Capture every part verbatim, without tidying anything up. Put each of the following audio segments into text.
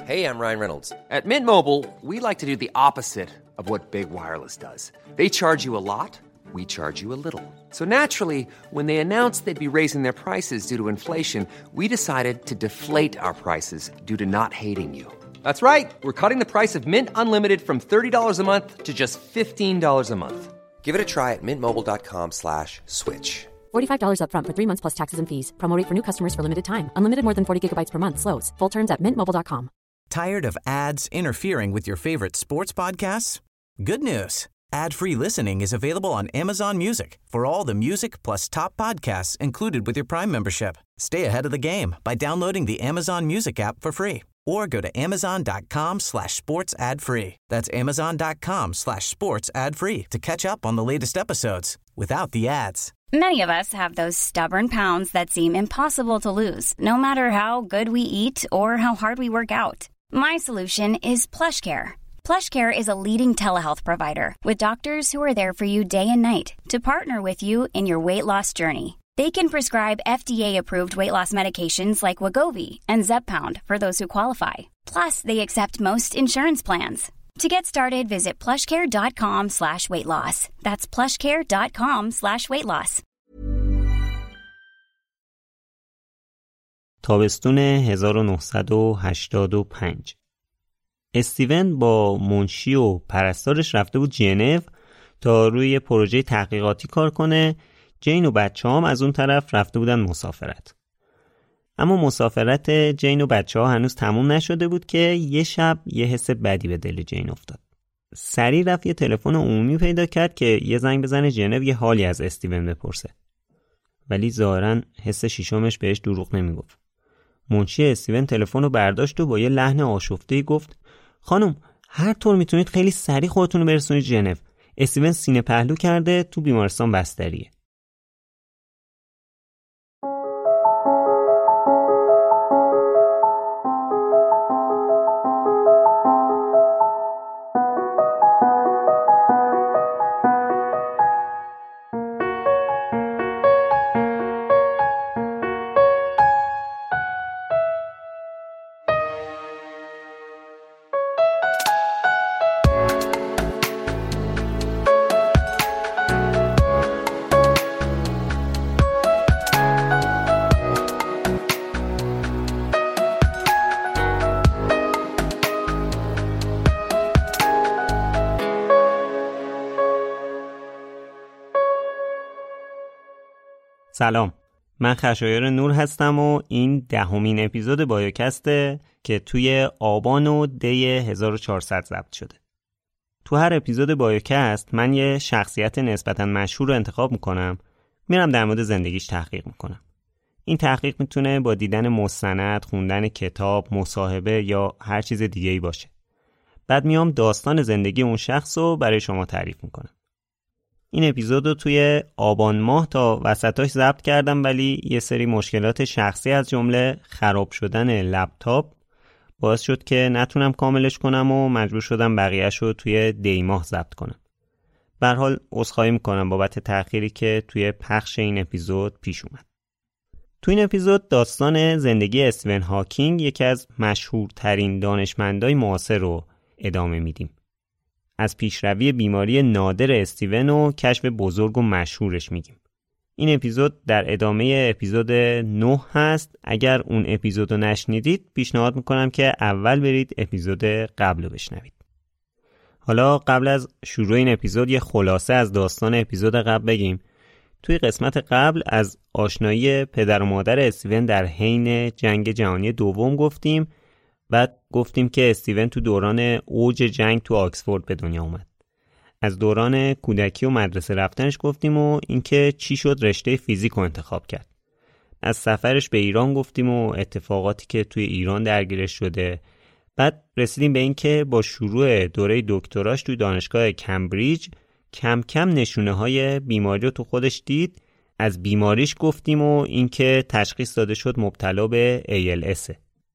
Hey, I'm Ryan Reynolds. At Mint Mobile, we like to do the opposite of what Big Wireless does. They charge you a lot, we charge you a little. So naturally, when they announced they'd be raising their prices due to inflation, we decided to deflate our prices due to not hating you. That's right. We're cutting the price of Mint Unlimited from thirty dollars a month to just fifteen dollars a month. Give it a try at mintmobile.com slash switch. forty-five dollars up front for three months plus taxes and fees. Promo rate for new customers for limited time. Unlimited more than forty gigabytes per month. Slows full terms at mint mobile dot com. Tired of ads interfering with your favorite sports podcasts? Good news. Ad-free listening is available on Amazon Music for all the music plus top podcasts included with your Prime membership. Stay ahead of the game by downloading the Amazon Music app for free or go to amazon.com slash sports ad free. That's amazon.com slash sports ad free to catch up on the latest episodes without the ads. Many of us have those stubborn pounds that seem impossible to lose, no matter how good we eat or how hard we work out. My solution is PlushCare. PlushCare is a leading telehealth provider with doctors who are there for you day and night to partner with you in your weight loss journey. They can prescribe F D A-approved weight loss medications like Wegovy and Zepbound for those who qualify. Plus, they accept most insurance plans. To get started, visit plushcare.com slash weight loss. That's plushcare.com slash weight loss. تابستون هزار و نهصد و هشتاد و پنج استیون با منشی و پرستارش رفته بود ژنو تا روی پروژه تحقیقاتی کار کنه. جین و بچه هم از اون طرف رفته بودن مسافرت. اما مسافرت جین و بچه ها هنوز تموم نشده بود که یه شب یه حس بدی به دل جین افتاد. سریع رفت یه تلفن عمومی پیدا کرد که یه زنگ بزنه ژنو یه حالی از استیون بپرسه. ولی ظاهراً حس شیشمش بهش دروغ نمیگفت. منشی استیون تلفن رو برداشت و با یه لحن آشفته‌ای گفت: خانم، هر طور میتونید خیلی سریع خودتون رو برسونید ژنو. استیون سینه پهلو کرده، تو بیمارستان بستریه. سلام، من خشایار نور هستم و این دهمین اپیزود بایوکسته که توی آبان و دی هزار و چهارصد ضبط شده. تو هر اپیزود بایوکست من یه شخصیت نسبتاً مشهور رو انتخاب میکنم، میرم در مورد زندگیش تحقیق میکنم. این تحقیق میتونه با دیدن مستند، خوندن کتاب، مصاحبه یا هر چیز دیگه‌ای باشه. بعد میام داستان زندگی اون شخص رو برای شما تعریف میکنم. این اپیزود رو توی آبان ماه تا وسطاش ضبط کردم، ولی یه سری مشکلات شخصی از جمله خراب شدن لپتاپ باعث شد که نتونم کاملش کنم و مجبور شدم بقیه‌اش رو توی دی ماه ضبط کنم. به هر حال عذرخواهی میکنم بابت تأخیری که توی پخش این اپیزود پیش اومد. تو این اپیزود داستان زندگی استیون هاکینگ، یکی از مشهورترین دانشمندای معاصر رو ادامه میدیم. از پیشروی بیماری نادر استیون و کشف بزرگ و مشهورش میگیم. این اپیزود در ادامه اپیزود نه هست. اگر اون اپیزودو نشنیدید پیشنهاد میکنم که اول برید اپیزود قبل رو بشنوید. حالا قبل از شروع این اپیزود یه خلاصه از داستان اپیزود قبل بگیم. توی قسمت قبل از آشنایی پدر و مادر استیون در حین جنگ جهانی دوم گفتیم. بعد گفتیم که استیون تو دوران اوج جنگ تو آکسفورد به دنیا اومد. از دوران کودکی و مدرسه رفتنش گفتیم و اینکه چی شد رشته فیزیک رو انتخاب کرد. از سفرش به ایران گفتیم و اتفاقاتی که توی ایران درگیرش شده. بعد رسیدیم به اینکه با شروع دوره دکتراش توی دانشگاه کمبریج کم کم نشونه های بیماری رو تو خودش دید. از بیماریش گفتیم و اینکه تشخیص داده شد مبتلا به ای ال اس.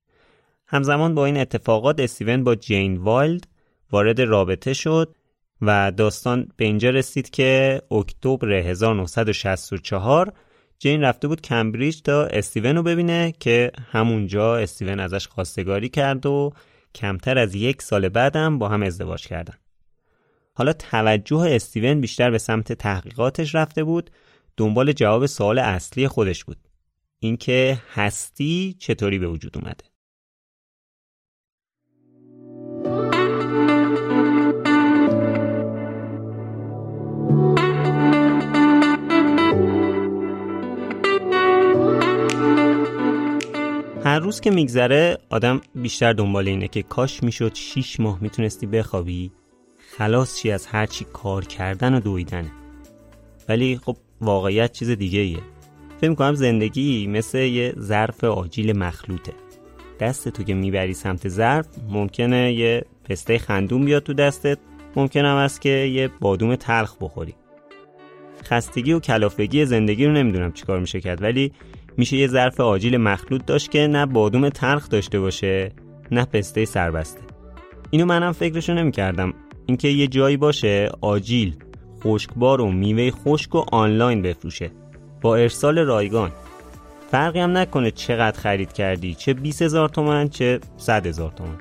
همزمان با این اتفاقات استیون با جین وایلد وارد رابطه شد و داستان به اینجا رسید که اکتبر هزار و نهصد و شصت و چهار جین رفته بود کمبریج تا استیون رو ببینه که همونجا استیون ازش خواستگاری کرد و کمتر از یک سال بعدم با هم ازدواج کردن. حالا توجه استیون بیشتر به سمت تحقیقاتش رفته بود، دنبال جواب سوال اصلی خودش بود. اینکه هستی چطوری به وجود اومده. هر روز که میگذره آدم بیشتر دنبال اینه که کاش میشد شیش ماه میتونستی بخوابی، خلاص چی از هر چی کار کردن و دویدنه. ولی خب واقعیت چیز دیگه ایه. فکر می‌کنم زندگی مثل یه ظرف آجیل مخلوطه. دست تو که میبری سمت ظرف ممکنه یه پسته خندون بیاد تو دستت، ممکنه هم است که یه بادوم تلخ بخوری. خستگی و کلافگی زندگی رو نمیدونم چیکار میشه کرد، ولی میشه یه ظرف آجیل مخلوط داشت که نه بادوم تلخ داشته باشه نه پسته سربسته. اینو منم فکرشو نمی‌کردم، اینکه یه جایی باشه آجیل، خشکبار و میوه خشک و آنلاین بفروشه با ارسال رایگان. فرقی هم نکنه چقدر خرید کردی، چه بیست هزار تومان چه صد هزار تومان.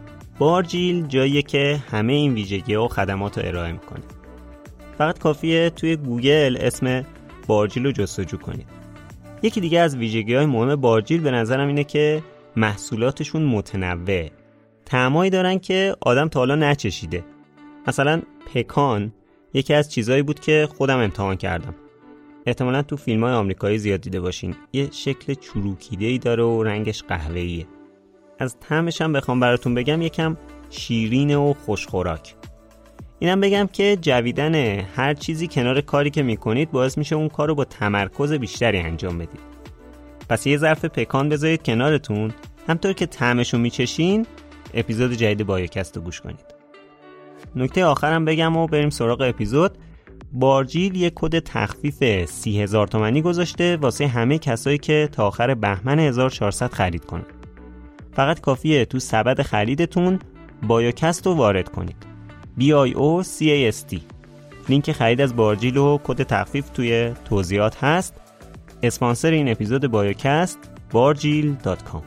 بارجیل جاییه که همه این ویژگی‌ها و خدمات رو ارائه میکنه. فقط کافیه توی گوگل اسم بارجیل رو جستجو کنید. یکی دیگه از ویژگی‌های مهم بارجیل به نظرم اینه که محصولاتشون متنوعه. طعمایی دارن که آدم تا حالا نچشیده. مثلا پکان یکی از چیزایی بود که خودم امتحان کردم. احتمالاً تو فیلم‌های آمریکایی زیاد دیده باشین. یه شکل چروکیده‌ای داره و رنگش قهوه‌ایه. از طعمش هم بخوام براتون بگم یکم شیرین و خوشخوراک. اینم بگم که جویدن هر چیزی کنار کاری که میکنید باعث میشه اون کارو با تمرکز بیشتری انجام بدید. پس یه ظرف پکان بذارید کنارتون، همطور که طعمشو میچشین اپیزود جدید بایوکست رو گوش کنید. نکته آخرم بگم و بریم سراغ اپیزود. بارجیل یک کد تخفیف سی هزار تومانی گذاشته واسه همه کسایی که تا آخر بهمن هزار و چهارصد خرید کنن. فقط کافیه تو سبد خریدتون بایوکست رو وارد کنید. بی آی او سی ای اس تی. لینک خرید از بارجیل و کد تخفیف توی توضیحات هست. اسپانسر این اپیزود بایوکست بارجیل دات کام.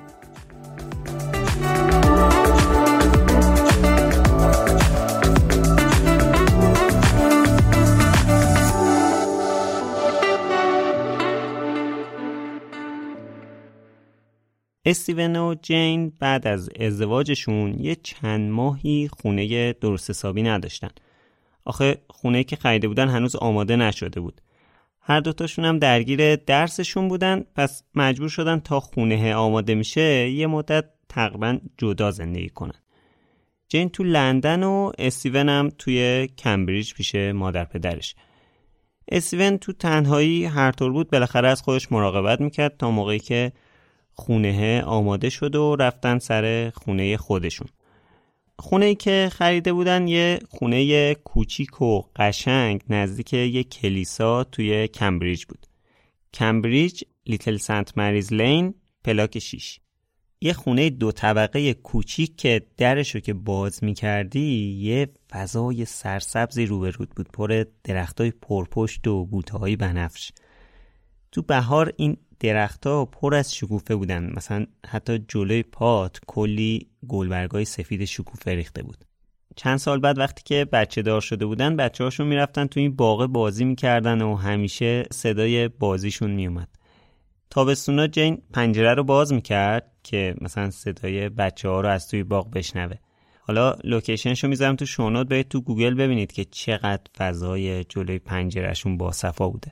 استیون و جین بعد از ازدواجشون یه چند ماهی خونه درست حسابی نداشتن. آخه خونه‌ای که خریده بودن هنوز آماده نشده بود. هر دوتاشون هم درگیر درسشون بودن، پس مجبور شدن تا خونه آماده میشه یه مدت تقریبا جدا زندگی کنن. جین تو لندن و استیون هم توی کمبریج پیش مادر پدرش. استیون تو تنهایی هر طور بود بالاخره از خودش مراقبت میکرد تا موقعی که خونه آماده شد و رفتن سر خونه خودشون. خونه‌ای که خریده بودن یه خونه کوچیک و قشنگ نزدیک یه کلیسا توی کمبریج بود. کمبریج، لیتل سنت مریز لین، پلاک شیش. یه خونه دو طبقه کوچیک که درشو که باز می‌کردی یه فضای سرسبزی روبرود بود، پر درختای پرپشت و بوته‌های بنفش. تو بهار این درخت‌ها پر از شکوفه بودن، مثلا حتی جلوی پات کلی گلبرگای سفید شکوفه ریخته بود. چند سال بعد وقتی که بچه دار شده بودن بچه‌هاشون میرفتن تو این باغ بازی میکردن و همیشه صدای بازیشون میومد. تابستونا جین پنجره رو باز میکرد که مثلا صدای بچه‌ها رو از توی باغ بشنوه. حالا لوکیشنشو میذارم تو شونوت، برید تو گوگل ببینید که چقدر فضای جلوی پنجرهشون باصفا بوده.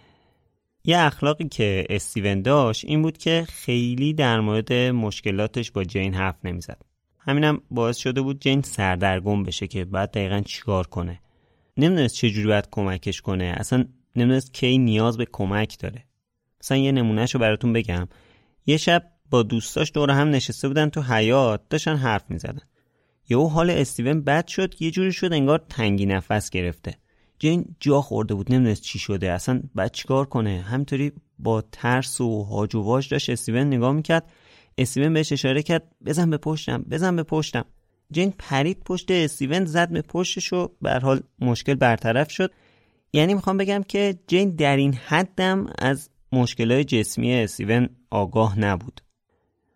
یه اخلاقی که استیون داشت این بود که خیلی در مورد مشکلاتش با جین حرف نمیزد. همینم باعث شده بود جین سردرگم بشه که بعد دقیقاً چیکار کنه. نمیدونست چجوری باید کمکش کنه، اصلا نمیدونست کی نیاز به کمک داره. مثلا یه نمونهشو براتون بگم. یه شب با دوستاش دور هم نشسته بودن تو حیاط، داشتن حرف میزدن. یهو حال استیون بد شد، یه جوری شد انگار تنگی نفس گرفته. جین جا خورده بود، نمیدونست چی شده، اصلا باید چیکار کنه. همینطوری با ترس و هاج و واج داشت استیون نگاه میکرد. استیون بهش اشاره کرد بزن به پشتم، بزن به پشتم. جین پرید پشت استیون، زد به پشتش و به هر حال مشکل برطرف شد. یعنی میخوام بگم که جین در این حدم از مشکلات جسمی استیون آگاه نبود.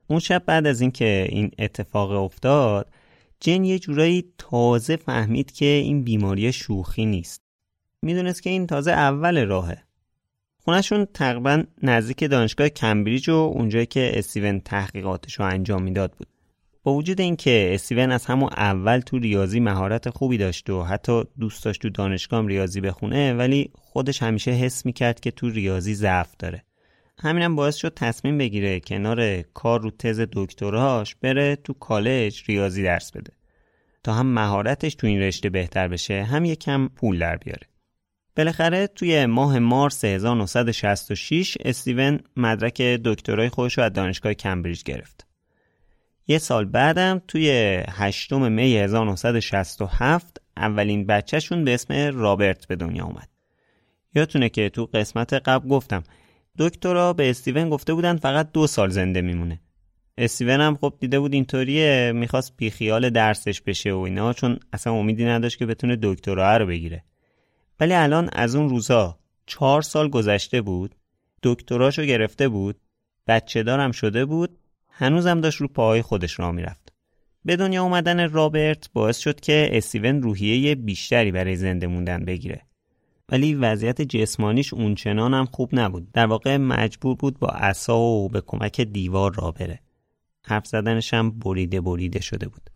اون شب بعد از این که این اتفاق افتاد، جین یه جورایی تازه فهمید که این بیماری شوخی نیست. میدونست که این تازه اول راهه. خونه‌شون تقریباً نزدیک دانشگاه کمبریج و اونجایی که استیون تحقیقاتشو انجام میداد بود. با وجود این که استیون از همون اول تو ریاضی مهارت خوبی داشت و حتی دوست داشت تو دانشگاه ریاضی بخونه، ولی خودش همیشه حس میکرد که تو ریاضی ضعف داره. همینم باعث شد تصمیم بگیره کنار کار رو تز دکتراش بره تو کالج ریاضی درس بده تا هم مهارتش تو این رشته بهتر بشه، هم یکم پول در بیاره. بالاخره توی ماه مارس هزار و نهصد و شصت و شش استیون مدرک دکترای خودش رو از دانشگاه کمبریج گرفت. یه سال بعدم توی هشتم می هزار و نهصد و شصت و هفت اولین بچه‌شون به اسم رابرت به دنیا اومد. یادتونه که تو قسمت قبل گفتم دکترها به استیون گفته بودن فقط دو سال زنده میمونه. استیون هم خب دیده بود اینطوریه، میخواست بیخیال درسش بشه و اینا، چون اصلا امیدی نداشت که بتونه دکترا رو بگیره. ولی الان از اون روزا چهار سال گذشته بود، دکتراشو گرفته بود، بچه دارم شده بود، هنوزم داشت رو پاهای خودش راه میرفت. به دنیا اومدن رابرت باعث شد که استیون روحیه بیشتری برای زنده موندن بگیره. ولی وضعیت جسمانیش اونچنان هم خوب نبود. در واقع مجبور بود با عصا و به کمک دیوار راه بره. حرف زدنش هم بریده بریده شده بود.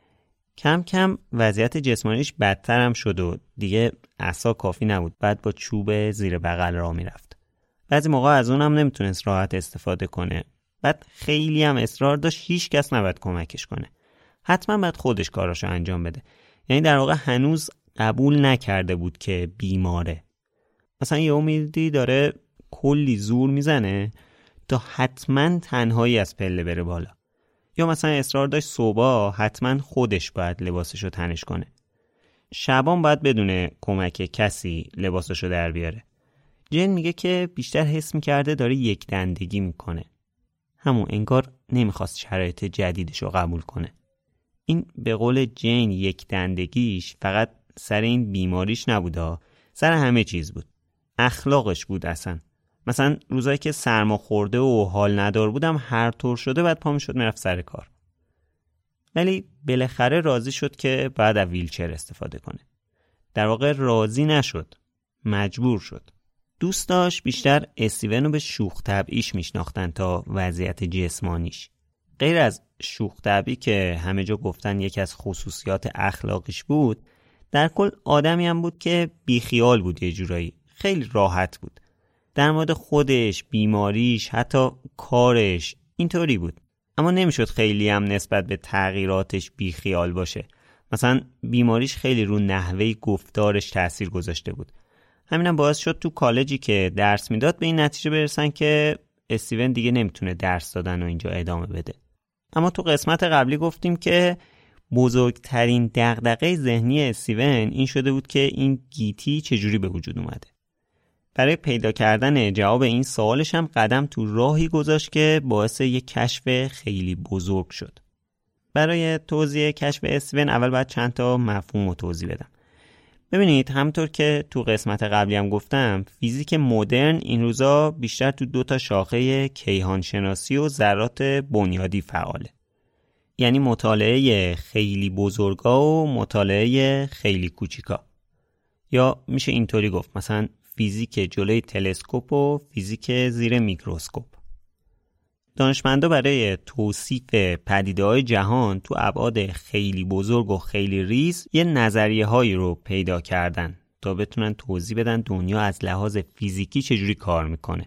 کم کم وضعیت جسمانیش بدتر هم شد و دیگه عصا کافی نبود. بعد با چوب زیر بغل راه میرفت. بعضی موقع از اونم نمیتونست راحت استفاده کنه. بعد خیلی هم اصرار داشت هیچ کس نباید کمکش کنه. حتما باید خودش کاراشو انجام بده. یعنی در واقع هنوز قبول نکرده بود که بیماره. مثلا یه امیدی داره کلی زور میزنه تا حتما تنهایی از پله بره بالا. یا مثلا اصرار داشت صبح حتما خودش باید لباسشو تنش کنه. شبان باید بدونه کمک کسی لباسشو در بیاره. جین میگه که بیشتر حس میکرده داره یک دندگی میکنه. همون انگار نمیخواست شرایط جدیدشو قبول کنه. این به قول جین یک دندگیش فقط سر این بیماریش نبوده، سر همه چیز بود. اخلاقش بود اصلا. مثلا روزایی که سرما خورده و حال ندار بودم هر طور شده بعد پا میشد میرفت سر کار. ولی بالاخره راضی شد که بعد از ویلچر استفاده کنه. در واقع راضی نشد، مجبور شد. دوست داشت بیشتر استیون رو به شوخ طبعیش میشناختن تا وضعیت جسمانیش. غیر از شوخ طبعی که همه جا گفتن یکی از خصوصیات اخلاقیش بود، در کل آدمی هم بود که بیخیال بود، یه جورایی خیلی راحت بود. در مورد خودش، بیماریش، حتی کارش اینطوری بود. اما نمیشد خیلی هم نسبت به تغییراتش بیخیال باشه. مثلا بیماریش خیلی رو نحوه گفتارش تأثیر گذاشته بود. همینم باعث شد تو کالجی که درس میداد به این نتیجه برسن که استیون دیگه نمیتونه درس دادن و اینجا ادامه بده. اما تو قسمت قبلی گفتیم که بزرگترین دغدغه ذهنی استیون این شده بود که این گیتی چجوری به وجود اومده. برای پیدا کردن جواب این سوالش هم قدم تو راهی گذاشت که باعث یک کشف خیلی بزرگ شد. برای توضیح کشف استیون اول باید چند تا مفهوم رو توضیح بدم. ببینید همطور که تو قسمت قبلی هم گفتم، فیزیک مدرن این روزا بیشتر تو دو تا شاخه کیهان شناسی و ذرات بنیادی فعاله. یعنی مطالعه خیلی بزرگا و مطالعه خیلی کوچیکا. یا میشه اینطوری گفت مثلا فیزیک جلوی تلسکوپ و فیزیک زیر میکروسکوپ. دانشمندا برای توصیف پدیده‌های جهان تو ابعاد خیلی بزرگ و خیلی ریز یه نظریه هایی رو پیدا کردن تا بتونن توضیح بدن دنیا از لحاظ فیزیکی چجوری کار میکنه.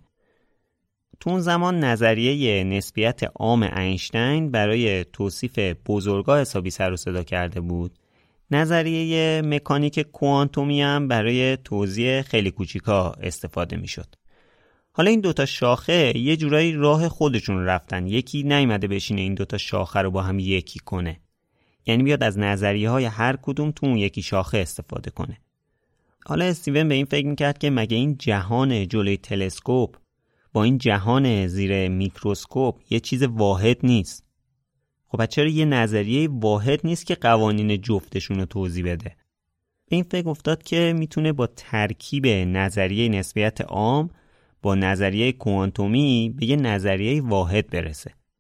تو اون زمان نظریه نسبیت عام اینشتین برای توصیف بزرگا حسابی سر و صدا کرده بود. نظریه مکانیک کوانتومی هم برای توضیح خیلی کوچیکا استفاده میشد. حالا این دوتا شاخه یه جورایی راه خودشون رفتن. یکی نیومده بشینه این دوتا شاخه رو با هم یکی کنه. یعنی بیاد از نظریه های هر کدوم تو اون یکی شاخه استفاده کنه. حالا استیون به این فکر میکرد که مگه این جهان جلوی تلسکوپ با این جهان زیر میکروسکوپ یه چیز واحد نیست؟ خب چرا یه نظریه واحد نیست که قوانین جفتشون رو توضیح بده؟ به این فکر افتاد که میتونه با ترکیب نظریه نسبیت عام با نظریه کوانتومی به یه نظریه واحد برسه.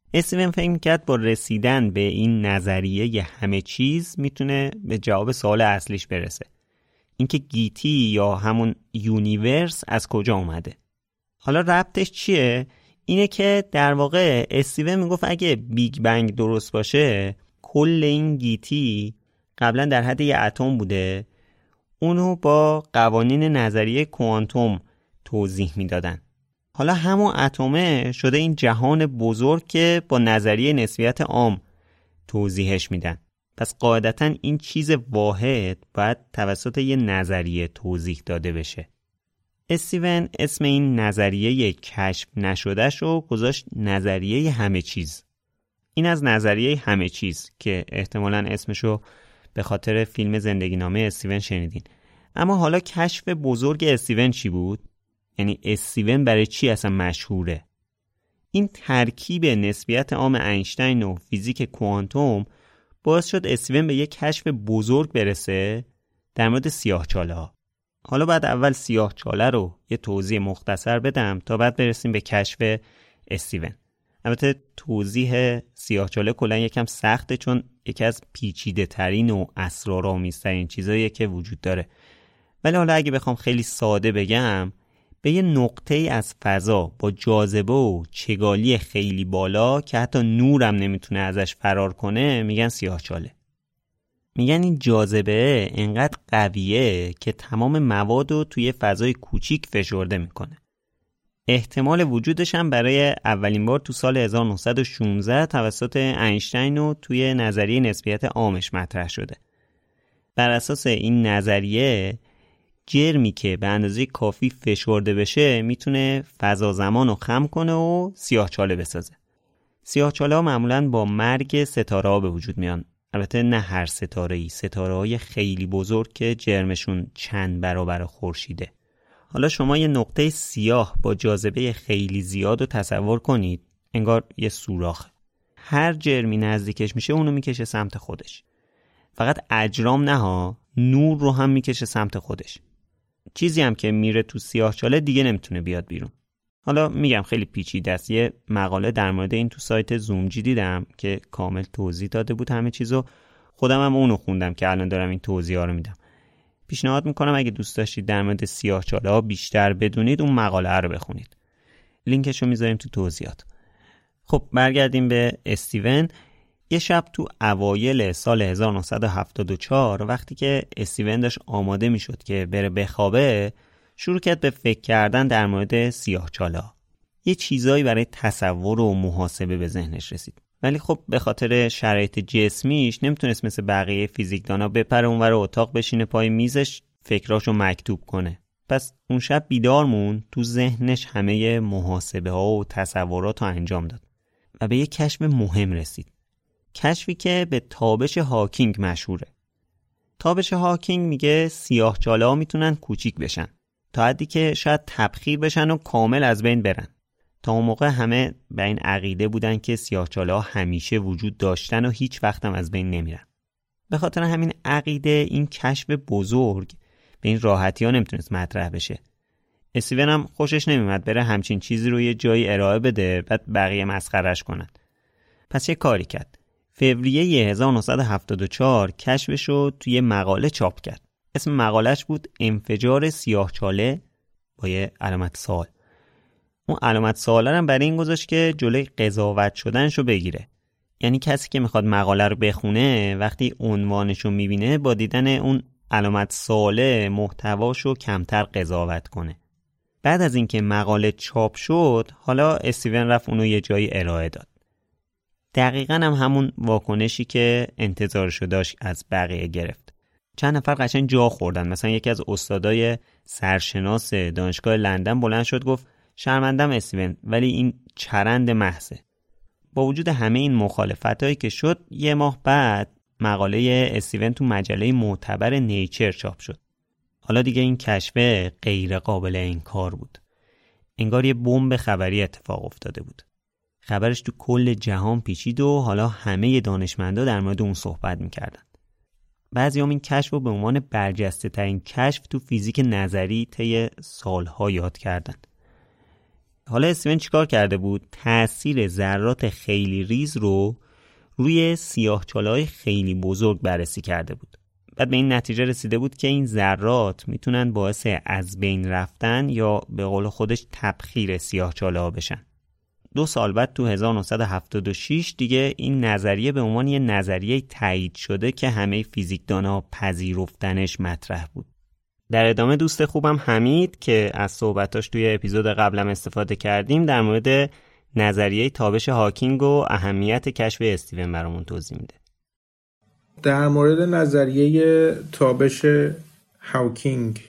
استیون فکر می‌کرد با رسیدن به این نظریه ی همه چیز میتونه به جواب سوال اصلیش برسه. اینکه گیتی یا همون یونیورس از کجا اومده. حالا ربطش چیه؟ اینه که در واقع استیون میگفت اگه بیگ بنگ درست باشه، کل این گیتی قبلا در حد یه اتم بوده، اونو با قوانین نظریه کوانتوم توضیح میدادن. حالا همون اتمه شده این جهان بزرگ که با نظریه نسبیت عام توضیحش میدن. پس قاعدتاً این چیز واحد باید توسط یه نظریه توضیح داده بشه. استیون اسم این نظریه کشف نشدهش رو گذاشت نظریه همه چیز. این از نظریه همه چیز که احتمالاً اسمشو به خاطر فیلم زندگی نامه استیون شنیدین. اما حالا کشف بزرگ استیون چی بود؟ یعنی استیون برای چی اصلا مشهوره؟ این ترکیب نسبیت عام اینشتین و فیزیک کوانتوم باعث شد استیون به یک کشف بزرگ برسه در مورد سیاه‌چاله ها. حالا بعد اول سیاه‌چاله رو یه توضیح مختصر بدم تا بعد برسیم به کشف استیون. البته توضیح سیاه‌چاله کلا یکم سخته چون یکی از پیچیده ترین و اسرارآمیزترین چیزاییه که وجود داره. ولی حالا اگه بخوام خیلی ساده بگم، به یه نقطه از فضا با جاذبه و چگالی خیلی بالا که حتی نورم نمیتونه ازش فرار کنه میگن سیاه‌چاله. میگن این جاذبه انقدر قویه که تمام مواد رو توی فضای کوچیک فشرده میکنه. احتمال وجودش هم برای اولین بار تو سال هزار و نهصد و شانزده توسط اینشتین و توی نظریه نسبیت عامش مطرح شده. بر اساس این نظریه جرمی که به اندازه کافی فشرده بشه میتونه فضا زمان رو خم کنه و سیاه‌چاله بسازه. سیاه‌چاله ها معمولاً با مرگ ستاره ها به وجود میان. البته نه هر ستاره‌ای، ستاره‌های خیلی بزرگ که جرمشون چند برابر خورشیده. حالا شما یه نقطه سیاه با جاذبه خیلی زیاد رو تصور کنید، انگار یه سوراخ. هر جرمی نزدیکش میشه اونو میکشه سمت خودش. فقط اجرام نه ها، نور رو هم میکشه سمت خودش. چیزی هم که میره تو سیاه‌چاله دیگه نمیتونه بیاد بیرون. حالا میگم خیلی پیچیده است. یه مقاله در مورد این تو سایت زومجی دیدم که کامل توضیح داده بود همه چیزو. خودم هم اونو خوندم که الان دارم این توضیحا رو میدم. پیشنهاد میکنم اگه دوست داشتید در مورد سیاه‌چاله ها بیشتر بدونید اون مقاله رو بخونید. لینکش رو میذاریم تو توضیحات. خب برگردیم به استیون. یه شب تو اوایل سال هزار و نهصد و هفتاد و چهار وقتی که استیون داشت آماده میشد که بره بخوابه، شروع کرد به فکر کردن در مورد سیاه‌چاله ها. یه چیزایی برای تصور و محاسبه به ذهنش رسید. ولی خب به خاطر شرایط جسمیش نمیتونست مثل بقیه فیزیکدانا بپره اونور اتاق بشینه پای میزش فکراشو مکتوب کنه. پس اون شب بیدار موند، تو ذهنش همه محاسبه ها و تصورات رو انجام داد و به یه کشف مهم رسید. کشفی که به تابش هاکینگ مشهوره. تابش هاکینگ میگه سیاه‌چاله ها میتونن کوچیک بشن تا حدی که شاید تبخیر بشن و کامل از بین برن. تا اون موقع همه به این عقیده بودن که سیاه‌چاله ها همیشه وجود داشتن و هیچ وقت هم از بین نمیرن. به خاطر همین عقیده این کشف بزرگ به این راحتی ها نمیتونست مطرح بشه. استیون هم خوشش نمیومد بره همچین چیزی رو یه جایی ارائه بده بعد بقیه مسخرهش کنن. پس یه کاری کرد. فوریه هزار و نهصد و هفتاد و چهار کشفش رو توی مقاله چاپ کرد. اسم مقالش بود انفجار سیاه‌چاله با یه علامت سوال. اون علامت سوال هم برای این گذاشت که جلوی قضاوت شدنش رو بگیره. یعنی کسی که میخواد مقاله رو بخونه وقتی عنوانش رو میبینه با دیدن اون علامت سواله محتواشو کمتر قضاوت کنه. بعد از اینکه مقاله چاپ شد حالا استیون رفت اونو یه جایی ارائه داد. دقیقاً هم همون واکنشی که انتظارشو داشت از بقیه گرفت. چند نفر قشنگ جا خوردن. مثلا یکی از استادای سرشناس دانشگاه لندن بلند شد گفت شرمندم استیون ولی این چرند محضه. با وجود همه این مخالفتایی که شد یه ماه بعد مقاله استیون تو مجله معتبر نیچر چاپ شد. حالا دیگه این کشف غیر قابل انکار بود. انگار یه بمب خبری اتفاق افتاده بود. خبرش تو کل جهان پیچید و حالا همه دانشمندا در مورد اون صحبت میکردن. بعضی هم این کشف رو به عنوان برجسته ترین کشف تو فیزیک نظری طی سالها یاد کردن. حالا استیون چیکار کرده بود؟ تأثیر ذرات خیلی ریز رو روی سیاه‌چاله‌های خیلی بزرگ بررسی کرده بود. بعد به این نتیجه رسیده بود که این ذرات میتونن باعث از بین رفتن یا به قول خودش تبخیر سیاه‌چاله‌ها بشن. دو سال بعد تو هزار و نهصد و هفتاد و شش دیگه این نظریه به عنوان یه نظریه تایید شده که همه فیزیکدان‌ها پذیرفتنش مطرح بود. در ادامه دوست خوبم حمید که از صحبتاش توی اپیزود قبلم استفاده کردیم در مورد نظریه تابش هاکینگ و اهمیت کشف استیون برامون توضیح میده. در مورد نظریه تابش هاکینگ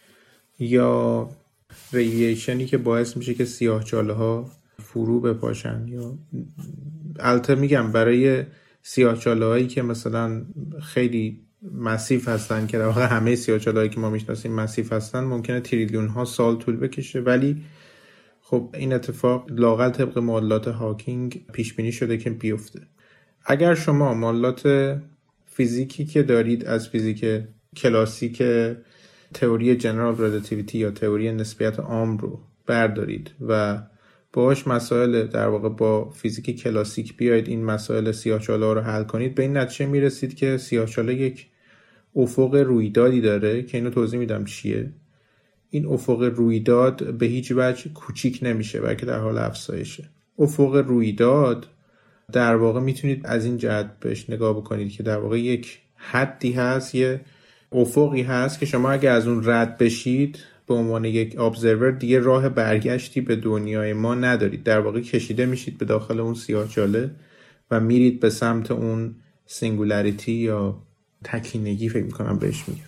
یا ریدییشنی که باعث میشه که سیاه‌چاله‌ها فرو بپاشن، یا البته میگم برای سیاه‌چاله‌هایی که مثلا خیلی مسیف هستن که در واقع همه سیاه‌چاله‌هایی که ما میشناسیم مسیف هستن ممکنه تریلیون ها سال طول بکشه، ولی خب این اتفاق لااقل طبق معادلات هاکینگ پیش بینی شده که بیفته. اگر شما معادلات فیزیکی که دارید از فیزیک کلاسیک تئوری جنرال ریلیتیویتی یا تئوری نسبیت عام رو بردارید و باهاش مسائل در واقع با فیزیک کلاسیک بیاید این مسائل سیاه‌چاله‌ها رو حل کنید، به این نتیجه میرسید که سیاه‌چاله یک افق رویدادی داره که اینو توضیح میدم چیه. این افق رویداد به هیچ وجه کوچیک نمیشه بلکه در حال افزایشه. افق رویداد در واقع میتونید از این جهت بهش نگاه بکنید که در واقع یک حدی هست، یه افقی هست که شما اگه از اون رد بشید به عنوان یک ابزرور دیگه راه برگشتی به دنیای ما ندارید، در واقع کشیده میشید به داخل اون سیاه‌چاله و میرید به سمت اون سینگولاریتی یا تکینگی فکر میکنم بهش میگن.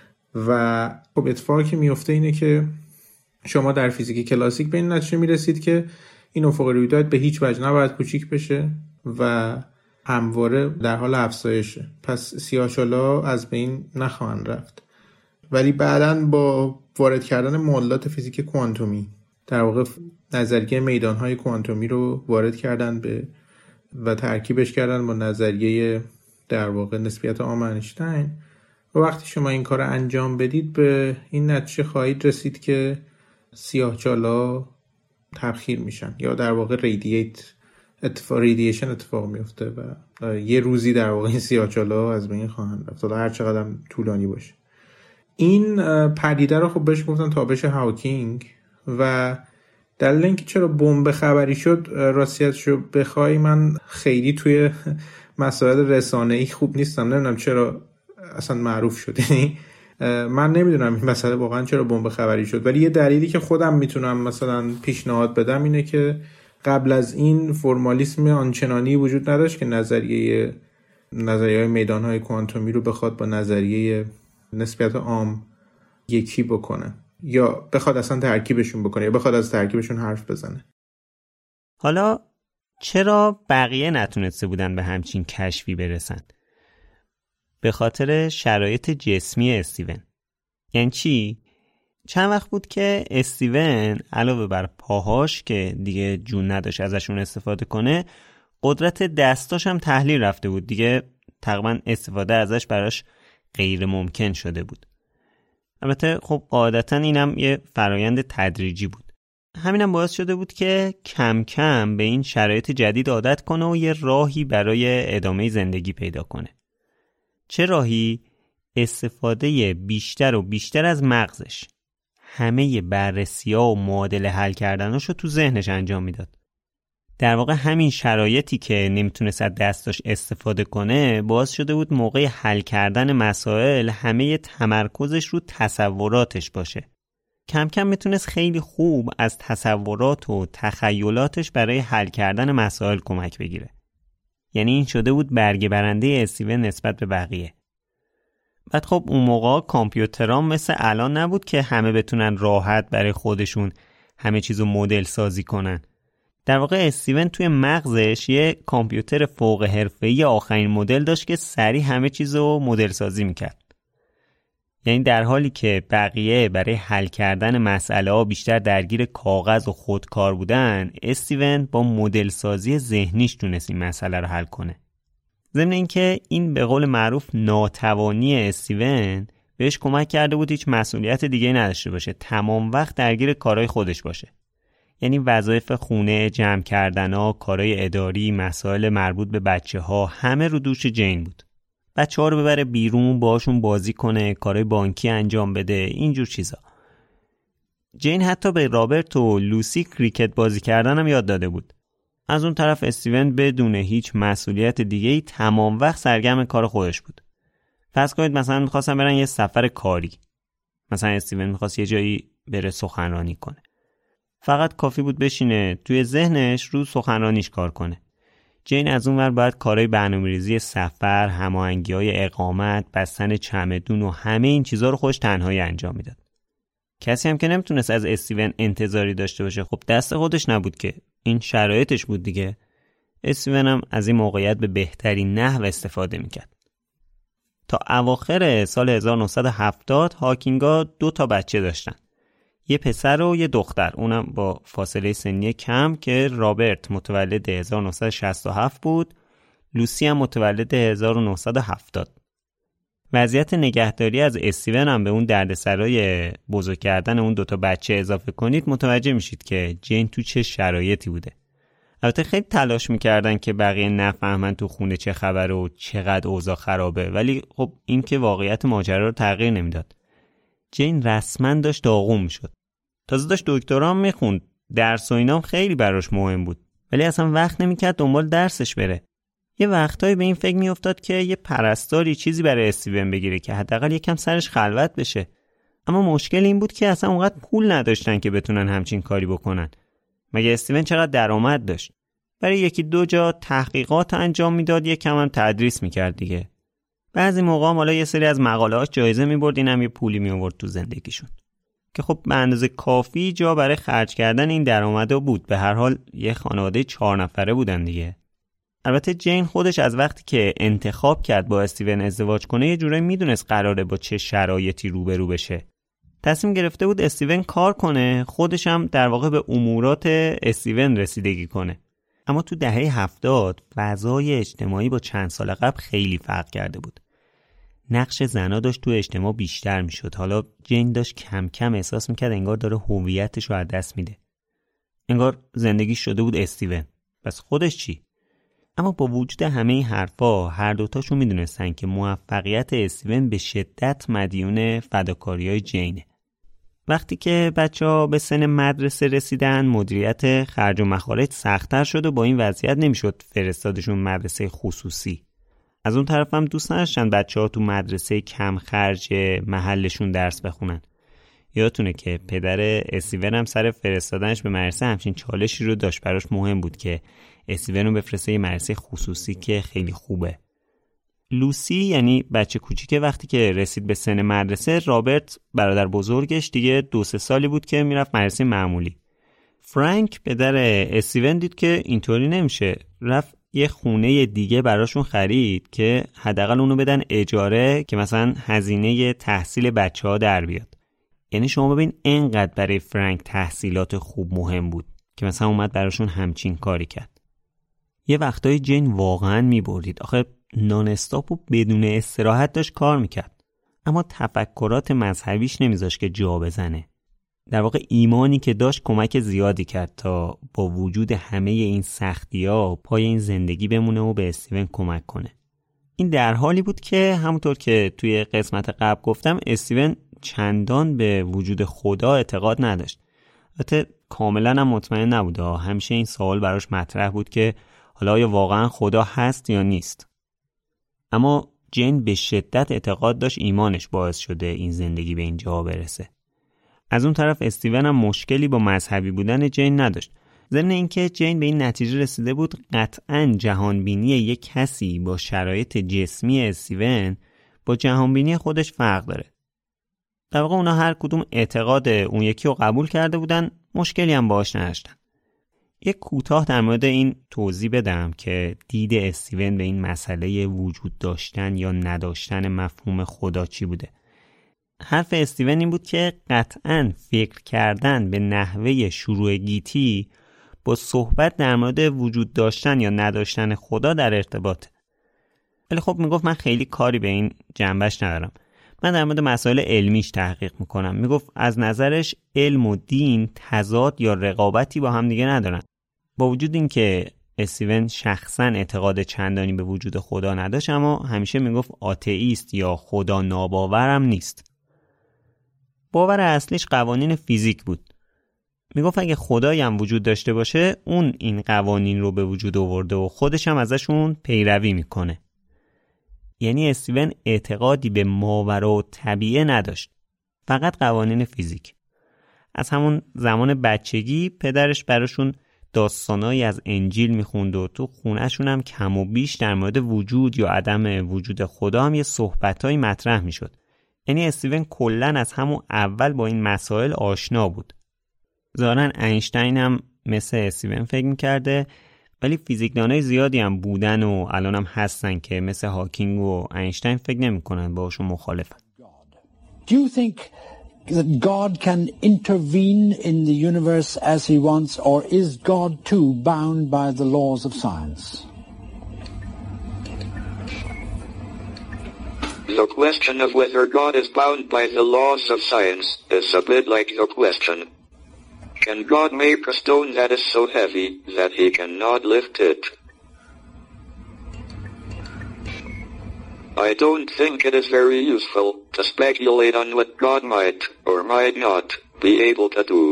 و خب اتفاقی که میفته اینه که شما در فیزیک کلاسیک به این نتیجه میرسید که این افق رویداد به هیچ وجه نباید کوچیک بشه و همواره در حال افزایشه، پس سیاه‌چاله‌ها از بین نخواهند رفت. ولی بعداً با وارد کردن معادلات فیزیک کوانتومی در واقع نظریه میدانهای کوانتومی رو وارد کردن به و ترکیبش کردن با نظریه در واقع نسبیت عام اینشتین و وقتی شما این کار انجام بدید به این نتیجه خواهید رسید که سیاه‌چاله‌ها تبخیر میشن یا در واقع ریدییت اتفاق ریدییشن اتفاق میفته و یه روزی در واقع این سیاه‌چاله‌ها از بین خواهند رفت، حالا هر چقدر طولانی باشه. این پدیده رو خب بهش گفتن تابش هاکینگ و دلیل اینکه چرا بمب خبری شد راستیتشو بخوای من خیلی توی مسائل رسانه‌ای خوب نیستم، نمیدونم چرا اصلا معروف شد، یعنی من نمیدونم این مسئله واقعا چرا بمب خبری شد، ولی یه دلیلی که خودم میتونم مثلا پیشنهاد بدم اینه که قبل از این فرمالیسم آنچنانی وجود نداشت که نظریه نظریه‌های میدان‌های کوانتومی رو بخواد با نظریه نسبیت عام یکی بکنه یا بخواد اصلا ترکیبشون بکنه یا بخواد از ترکیبشون حرف بزنه. حالا چرا بقیه نتونسته بودن به همچین کشفی برسن؟ به خاطر شرایط جسمی استیون. یعنی چی؟ چند وقت بود که استیون علاوه بر پاهاش که دیگه جون نداشت ازشون استفاده کنه، قدرت دستاش هم تحلیل رفته بود، دیگه تقریبا استفاده ازش براش غیر ممکن شده بود. البته خب قاعدتا اینم یه فرایند تدریجی بود. همینم باعث شده بود که کم کم به این شرایط جدید عادت کنه و یه راهی برای ادامه زندگی پیدا کنه. چه راهی؟ استفاده بیشتر و بیشتر از مغزش. همه بررسی‌ها و معادله حل کردناشو تو ذهنش انجام میداد. در واقع همین شرایطی که نمیتونست از دستاش استفاده کنه باعث شده بود موقع حل کردن مسائل همه تمرکزش رو تصوراتش باشه. کم کم میتونست خیلی خوب از تصورات و تخیلاتش برای حل کردن مسائل کمک بگیره. یعنی این شده بود برگه برنده استیون نسبت به بقیه. بعد خب اون موقع کامپیوترها مثل الان نبود که همه بتونن راحت برای خودشون همه چیزو مدل سازی کنن. در واقع استیون توی مغزش یه کامپیوتر فوق حرفه‌ای آخرین مدل داشت که سریع همه چیزو مدل سازی میکرد. یعنی در حالی که بقیه برای حل کردن مسئله ها بیشتر درگیر کاغذ و خودکار بودن، استیون با مدل سازی ذهنیش تونست این مسئله رو حل کنه. ضمن اینکه این به قول معروف ناتوانی استیون بهش کمک کرده بود هیچ مسئولیت دیگه نداشته باشه، تمام وقت درگیر کارهای خودش باشه. یعنی وظایف خونه، جمع کردن‌ها، کارهای اداری، مسائل مربوط به بچه‌ها همه رو دوش جین بود. بچه‌ها رو ببره بیرون، باهاشون بازی کنه، کارهای بانکی انجام بده، اینجور چیزا. جین حتی به رابرت و لوسی کریکت بازی کردن هم یاد داده بود. از اون طرف استیون بدون هیچ مسئولیت دیگه‌ای تمام وقت سرگرم کار خودش بود. فرض کنید مثلا می‌خواستن برن یه سفر کاری. مثلا استیون می‌خواست یه جایی بره سخنرانی کنه. فقط کافی بود بشینه توی ذهنش رو سخنرانیش کار کنه. جین از اون ور باید کارهای برنامه‌ریزی سفر، هماهنگی‌های اقامت، بستن چمدون و همه این چیزا رو خودش تنهایی انجام میداد. کسی هم که نمیتونست از استیون انتظاری داشته باشه. خب دست خودش نبود که، این شرایطش بود دیگه. استیون هم از این موقعیت به بهترین نحو استفاده میکرد. تا اواخر سال هزار و نهصد و هفتاد هاکینگا دو تا بچه داشتن. یه پسر و یه دختر، اونم با فاصله سنی کم که رابرت متولد هزار و نهصد و شصت و هفت بود، لوسی هم متولد هزار و نهصد و هفتاد. وضعیت نگهداری از استیون هم به اون دردسرای بزرگ کردن اون دوتا بچه اضافه کنید متوجه میشید که جین تو چه شرایطی بوده. البته خیلی تلاش میکردن که بقیه نفهمن تو خونه چه خبره و چقدر اوضاع خرابه، ولی خب این که واقعیت ماجرا رو تغییر نمیداد. جین رسما داشت داغون میشد. تازه داشت دکترا هم میخوند، درس و اینام خیلی براش مهم بود، ولی اصلا وقت نمیکرد دنبال درسش بره. یه وقتایی به این فکر میافتاد که یه پرستاری چیزی برای استیون بگیره که حداقل یکم سرش خلوت بشه. اما مشکل این بود که اصلا اونقدر پول نداشتن که بتونن همچین کاری بکنن. مگه استیون چقدر درآمد داشت؟ برای یکی دو جا تحقیقات انجام میداد، یکم هم تدریس میکرد دیگه. بعضی موقع هم حالا یه سری از مقاله‌هاش جایزه میبرد، اینم یه پولی میآورد تو زندگیشون که خب به اندازه کافی جا برای خرج کردن این درآمدا بود. به هر حال یه خانواده چهار نفره بودن دیگه. البته جین خودش از وقتی که انتخاب کرد با استیون ازدواج کنه یه جورایی میدونست قراره با چه شرایطی روبرو بشه. تصمیم گرفته بود استیون کار کنه، خودش هم در واقع به امورات استیون رسیدگی کنه. اما تو دهه هفتاد فضای اجتماعی با چند سال قبل خیلی فرق کرده بود. نقش زنا داشت تو اجتماع بیشتر میشد. حالا جین داشت کم کم احساس میکرد انگار داره هویتش رو از دست میده. انگار زندگی شده بود استیون. پس خودش چی؟ اما با وجود همه این حرفا هر دوتاشون میدونستن که موفقیت استیون به شدت مدیون فداکاری‌های جینه. وقتی که بچه‌ها به سن مدرسه رسیدن مدیریت خرج و مخارج سخت‌تر شد و با این وضعیت نمیشد فرستادشون مدرسه خصوصی. از اون طرف هم دوست نداشتن بچه‌ها تو مدرسه کم خرج محلشون درس بخونن. یادتونه که پدر استیون هم سر فرستادنش به مدرسه همچین چالشی رو داشت. براش مهم بود که استیون رو بفرسته یه مدرسه خصوصی که خیلی خوبه. لوسی یعنی بچه کوچیکه وقتی که رسید به سن مدرسه، رابرت برادر بزرگش دیگه دو سه سالی بود که میرفت مدرسه معمولی. فرانک پدر استیون دید که اینطوری نمیشه، رفت یه خونه دیگه براشون خرید که حداقل اونو بدن اجاره که مثلا هزینه تحصیل بچه‌ها در بیاد. یعنی شما ببین اینقدر برای فرانک تحصیلات خوب مهم بود که مثلا اومد براشون همچین کاری کرد. یه وقتای جین واقعا میبردید. آخه نان استاپ و بدون استراحت داشت کار میکرد، اما تفکرات مذهبیش نمیذاش که جا بزنه. در واقع ایمانی که داشت کمک زیادی کرد تا با وجود همه این سختی‌ها پای این زندگی بمونه و به استیون کمک کنه. این در حالی بود که همونطور که توی قسمت قبل گفتم استیون چندان به وجود خدا اعتقاد نداشت. البته کاملا هم مطمئن نبود. همیشه این سوال براش مطرح بود که حالا آیا واقعا خدا هست یا نیست. اما جین به شدت اعتقاد داشت ایمانش باعث شده این زندگی به اینجا برسه. از اون طرف استیون هم مشکلی با مذهبی بودن جین نداشت. ضمن اینکه جین به این نتیجه رسیده بود قطعاً جهانبینی یک کسی با شرایط جسمی استیون با جهانبینی خودش فرق داره. در واقع اونا هر کدوم اعتقاد اون یکی رو قبول کرده بودن، مشکلی هم باهاش نداشتن. یک کوتاه در مورد این توضیح بدم که دید استیون به این مسئله وجود داشتن یا نداشتن مفهوم خدا چی بوده. حرف استیون این بود که قطعاً فکر کردن به نحوه شروع گیتی با صحبت در مورد وجود داشتن یا نداشتن خدا در ارتباطه. ولی خب میگفت من خیلی کاری به این جنبش ندارم. من در مورد مسائل علمیش تحقیق میکنم. میگفت از نظرش علم و دین تضاد یا رقابتی با هم دیگه ندارن. با وجود این که استیون شخصا اعتقاد چندانی به وجود خدا نداشت، اما همیشه میگفت آتئیست یا خدا ناباورم نیست. باور اصلیش قوانین فیزیک بود. میگفت اگه خدایی هم وجود داشته باشه اون این قوانین رو به وجود آورده و خودش هم ازشون پیروی میکنه. یعنی استیون اعتقادی به ماورا و طبیعه نداشت، فقط قوانین فیزیک. از همون زمان بچگی پدرش براشون داستانایی از انجیل میخوند و تو خونهشون هم کم و بیش در مورد وجود یا عدم وجود خدا هم یه صحبتایی مطرح میشد. یعنی استیون کلن از همون اول با این مسائل آشنا بود. ظاهراً اینشتین هم مثل استیون فکر میکرده، ولی فیزیکدانای زیادی هم بودن و الان هم هستن که مثل هاکینگ و اینشتین فکر نمیکنن، باشون مخالفن. Do you think that God can intervene in the universe as he wants, or is God too bound by the laws of science? The question of whether God is bound by the laws of science is a bit like the question, can God make a stone that is so heavy that he cannot lift it? I don't think it is very useful to speculate on what God might or might not be able to do.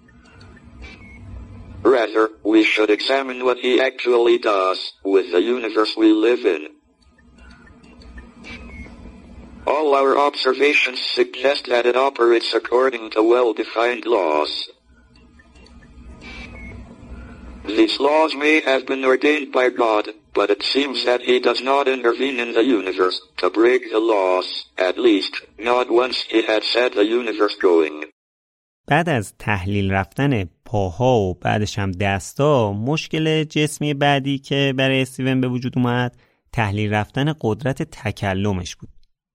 Rather, we should examine what he actually does with the universe we live in. All our observations suggest that it operates according to well-defined laws. These laws may have been ordained by God, but it seems that he does not intervene in the universe to break the laws, at least not once he had set the universe going. بعد از تحلیل رفتن پاها و بعدش هم دستا، مشکل جسمی بعدی که برای استیون به وجود اومد تحلیل رفتن قدرت تکلمش بود.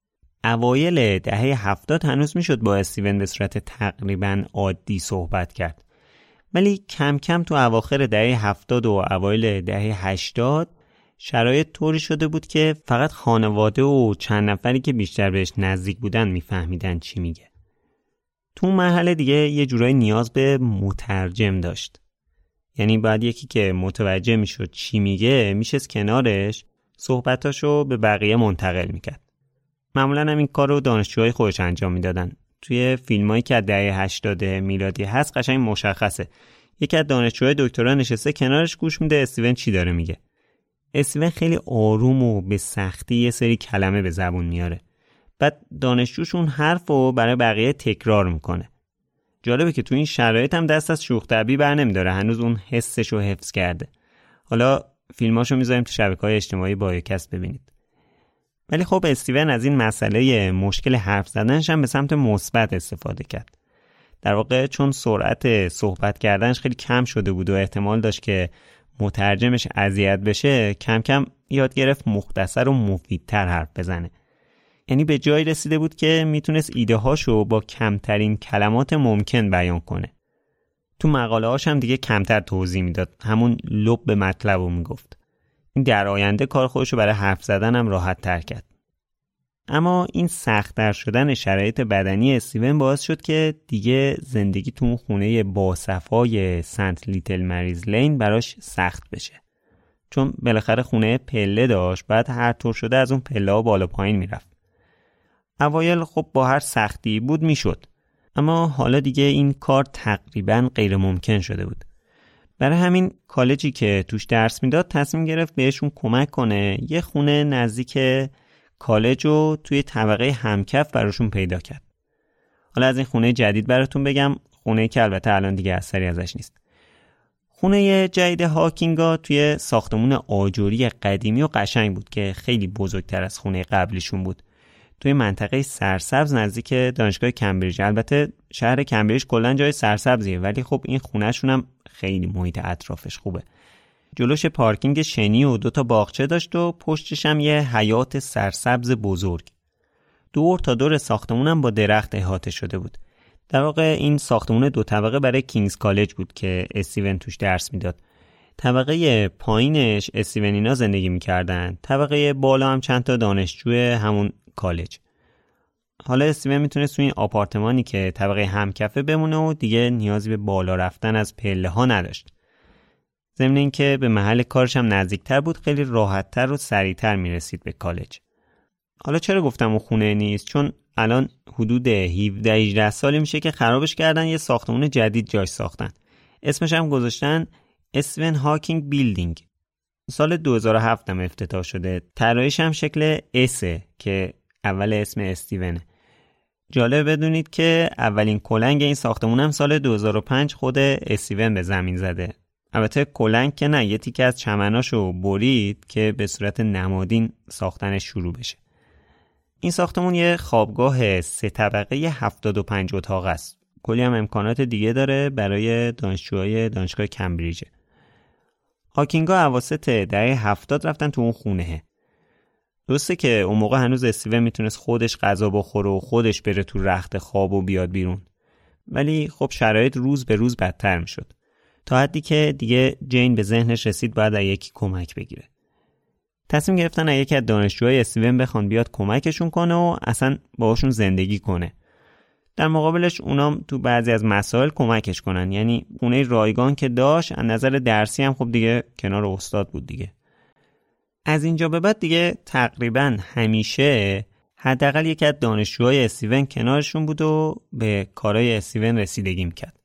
اوایل دهه هفتاد هنوز میشد با استیون به صورت تقریباً عادی صحبت کرد، ولی کم کم تو اواخر دهه هفتاد و اوایل دهه هشتاد شرایط طوری شده بود که فقط خانواده و چند نفری که بیشتر بهش نزدیک بودن میفهمیدن چی میگه. تو اون مرحله دیگه یه جورایی نیاز به مترجم داشت. یعنی باید یکی که متوجه میشد چی میگه میشست کنارش، صحبتاشو به بقیه منتقل میکرد. معمولا هم این کار رو دانشجوهای خودش انجام میدادن. توی فیلمایی که از دهه هشتاد میلادی هست قشنگ مشخصه. یکی از دانشجوهای دکترا نشسته کنارش گوش میده استیون چی داره میگه. استیون خیلی آروم و به سختی یه سری کلمه به زبون میاره. بعد دانشجوشون حرفو برای بقیه تکرار میکنه. جالبه که تو این شرایط هم دست از شوخ طبعی بر نمیداره، هنوز اون حسشو حفظ کرده. حالا فیلماشو میذاریم تو شبکه‌های اجتماعی بایوکست ببینید. ولی خب استیون از این مسئله مشکل حرف زدنش هم به سمت مثبت استفاده کرد. در واقع چون سرعت صحبت کردنش خیلی کم شده بود و احتمال داشت که مترجمش اذیت بشه، کم کم یاد گرفت مختصر و مفیدتر حرف بزنه. یعنی به جایی رسیده بود که میتونست ایده هاشو با کمترین کلمات ممکن بیان کنه. تو مقاله هاش هم دیگه کمتر توضیح میداد، همون لب به مطلب رو میگفت. این در آینده کار خودشو برای حرف زدن هم راحت تر کرد. اما این سخت‌تر شدن شرایط بدنی استیون باعث شد که دیگه زندگی تو اون خونه باصفای سنت لیتل مریز لین براش سخت بشه. چون بالاخره خونه پله داشت، بعد هر طور شده از اون پله ها بالا پایین میرفت. اوایل خب با هر سختی بود میشد، اما حالا دیگه این کار تقریباً غیر ممکن شده بود. برای همین کالجی که توش درس میداد تصمیم گرفت بهشون کمک کنه، یه خونه نزدیک کالج رو توی طبقه همکف براشون پیدا کرد. حالا از این خونه جدید براتون بگم، خونه که البته الان دیگه اثری ازش نیست. خونه جدید هاکینگا توی ساختمون آجوری قدیمی و قشنگ بود که خیلی بزرگتر از خونه قبلیشون بود. توی منطقه سرسبز نزدیک دانشگاه کمبریج. البته شهر کمبریج کلاً جای سرسبزیه، ولی خب این خونه‌شون هم خیلی محیط اطرافش خوبه. جلوش پارکینگ شنی و دوتا باغچه داشت و پشتش هم یه حیاط سرسبز بزرگ. دور تا دور ساختمونم با درخت احاطه شده بود. در واقع این ساختمون دو طبقه برای کینگز کالج بود که استیون توش درس میداد. طبقه پایینش استیونینا زندگی میکردن، طبقه بالا هم چند تا دانشجو همون کالج. حالا استیون میتونه توی این آپارتمانی که طبقه همکفه بمونه و دیگه نیازی به بالا رفتن از پله ها نداشت. ضمن این که به محل کارش هم نزدیکتر بود، خیلی راحتتر و سریعتر میرسید به کالج. حالا چرا گفتم اون خونه نیست؟ چون الان حدود هفده هجده سالی میشه که خرابش کردن، یه ساختمان جدید جاش ساختن. اسمش هم گذاشتن استیون هاکینگ بیلدینگ. سال دو هزار و هفت هم افتتاح شده. طراحیش هم شکل اسه که اول اسم استیونه. جالب بدونید که اولین کلنگ این ساختمون هم سال دو هزار و پنج خود استیون به زمین زده. البته کلنگ که نه، یه تیکه از چمناشو برید که به صورت نمادین ساختنش شروع بشه. این ساختمون یه خوابگاه سه طبقه هفتاد و پنج اتاق است. کلی هم امکانات دیگه داره برای دانشجوهای دانشگاه کمبریج. هاکینگا اواسط دهه هفتاد رفتن تو اون خونه. درسته که اون موقع هنوز استیون میتونست خودش غذا بخوره و خودش بره تو رخت خواب و بیاد بیرون. ولی خب شرایط روز به روز بدتر میشد. تا حدی که دیگه جین به ذهنش رسید باید از یکی کمک بگیره. تصمیم گرفتن از یکی از دانشجوهای استیون بخوان بیاد کمکشون کنه و اصلا باهاشون زندگی کنه. در مقابلش اونام تو بعضی از مسائل کمکش کنن. یعنی خونه رایگان که داشت، از نظر درسی هم خب دیگه کنار استاد بود دیگه. از اینجا به بعد دیگه تقریبا همیشه حداقل یکی از دانشجوهای استیون کنارشون بود و به کارهای استیون رسیدگی میکرد.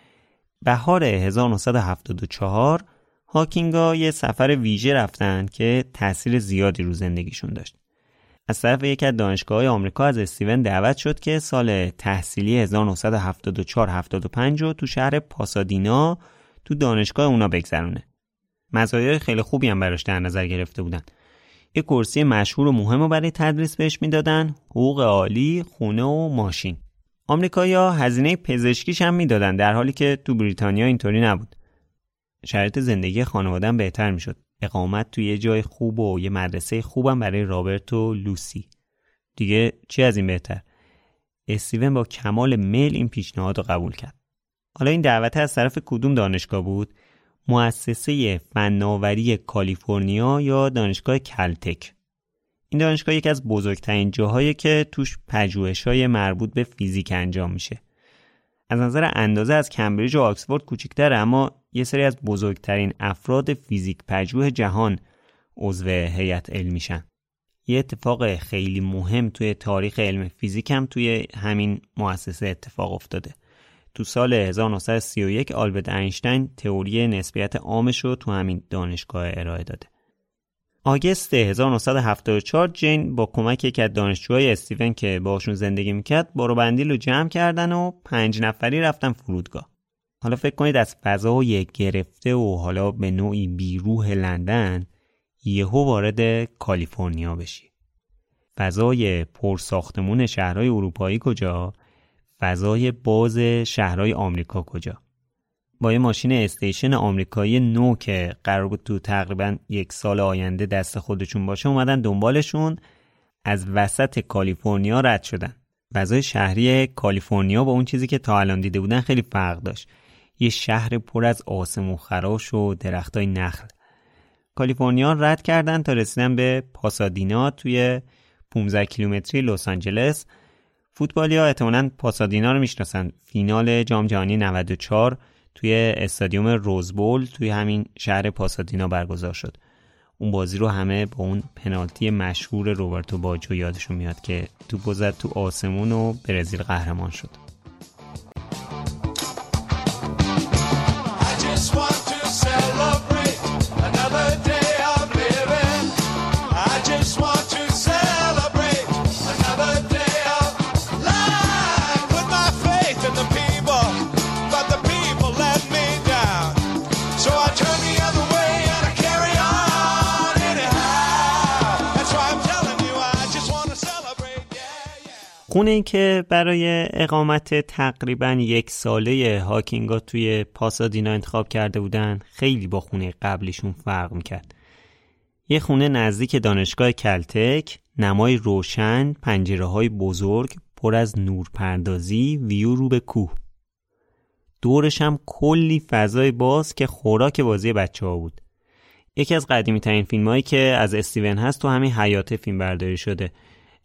بهار هزار و نهصد و هفتاد و چهار هاکینگا یه سفر ویژه رفتن که تأثیر زیادی رو زندگیشون داشت. از طرف یکی از دانشگاه‌های آمریکا از استیون دعوت شد که سال تحصیلی هزار و نهصد و هفتاد و چهار هفتاد و پنج رو تو شهر پاسادینا تو دانشگاه اونا بگذرونه. مزایای خیلی خوبی هم براش در نظر گرفته بودن. یه کرسی مشهور و مهم رو برای تدریس بهش میدادن، حقوق عالی، خونه و ماشین. آمریکایی‌ها هزینه پزشکیش هم میدادن، در حالی که تو بریتانیا اینطوری نبود. شرایط زندگی خانواده‌ام بهتر میشد. اقامت توی یه جای خوب و یه مدرسه خوبم برای رابرت و لوسی. دیگه چی از این بهتر؟ استیون با کمال میل این پیشنهاد رو قبول کرد. حالا این دعوت از طرف کدوم دانشگاه بود؟ مؤسسه فناوری کالیفرنیا یا دانشگاه کلتک. این دانشگاه یکی از بزرگترین جاهایی که توش پژوهش‌های مربوط به فیزیک انجام میشه. از نظر اندازه از کمبریج و آکسفورد کوچیک‌تره، اما یه سری از بزرگترین افراد فیزیک پژوه جهان عضو هیئت علمیشن. یه اتفاق خیلی مهم توی تاریخ علم فیزیک هم توی همین مؤسسه اتفاق افتاده. تو سال هزار و نهصد و سی و یک آلبرت اینشتین تئوری نسبیت عامش رو تو همین دانشگاه ارائه داده. آگوست هزار و نهصد و هفتاد و چهار جین با کمک یکی از دانشجوهای استیون که باشون زندگی میکرد بارو بندیل رو جمع کردن و پنج نفری رفتن فرودگاه. حالا فکر کنید از فضای گرفته و حالا به نوعی بیروح لندن یهو وارد کالیفرنیا بشی. فضای پرساختمون شهرهای اروپایی کجا؟ فضای باز شهرهای آمریکا کجا؟ با یه ماشین استیشن آمریکایی نو که قرار بود تو تقریبا یک سال آینده دست خودشون باشه اومدن دنبالشون، از وسط کالیفرنیا رد شدن. فضای شهری کالیفرنیا با اون چیزی که تا الان دیده بودن خیلی فرق داشت. یه شهر پر از آسمون خراش و درختای نخل. کالیفرنیا رد کردن تا رسیدن به پاسادینا توی پانزده کیلومتری لس آنجلس. فوتبالی‌ها احتمالاً پاسادینا رو میشناسن. فینال جام جهانی نود و چهار توی استادیوم روزبول توی همین شهر پاسادینا برگزار شد. اون بازی رو همه با اون پنالتی مشهور روبرتو باجو یادشون میاد که توپ زد تو آسمون و برزیل قهرمان شد. خونه‌ای که برای اقامت تقریباً یک ساله هاکینگا توی پاسادینا انتخاب کرده بودن خیلی با خونه قبلیشون فرق میکرد. یه خونه نزدیک دانشگاه کلتک، نمای روشن، پنجره‌های بزرگ، پر از نورپردازی، ویو رو به کوه. دورش هم کلی فضای باز که خوراک بازی بچه‌ها بود. یکی از قدیمی‌ترین فیلمایی که از استیون هست تو همین حیاط فیلم برداری شده.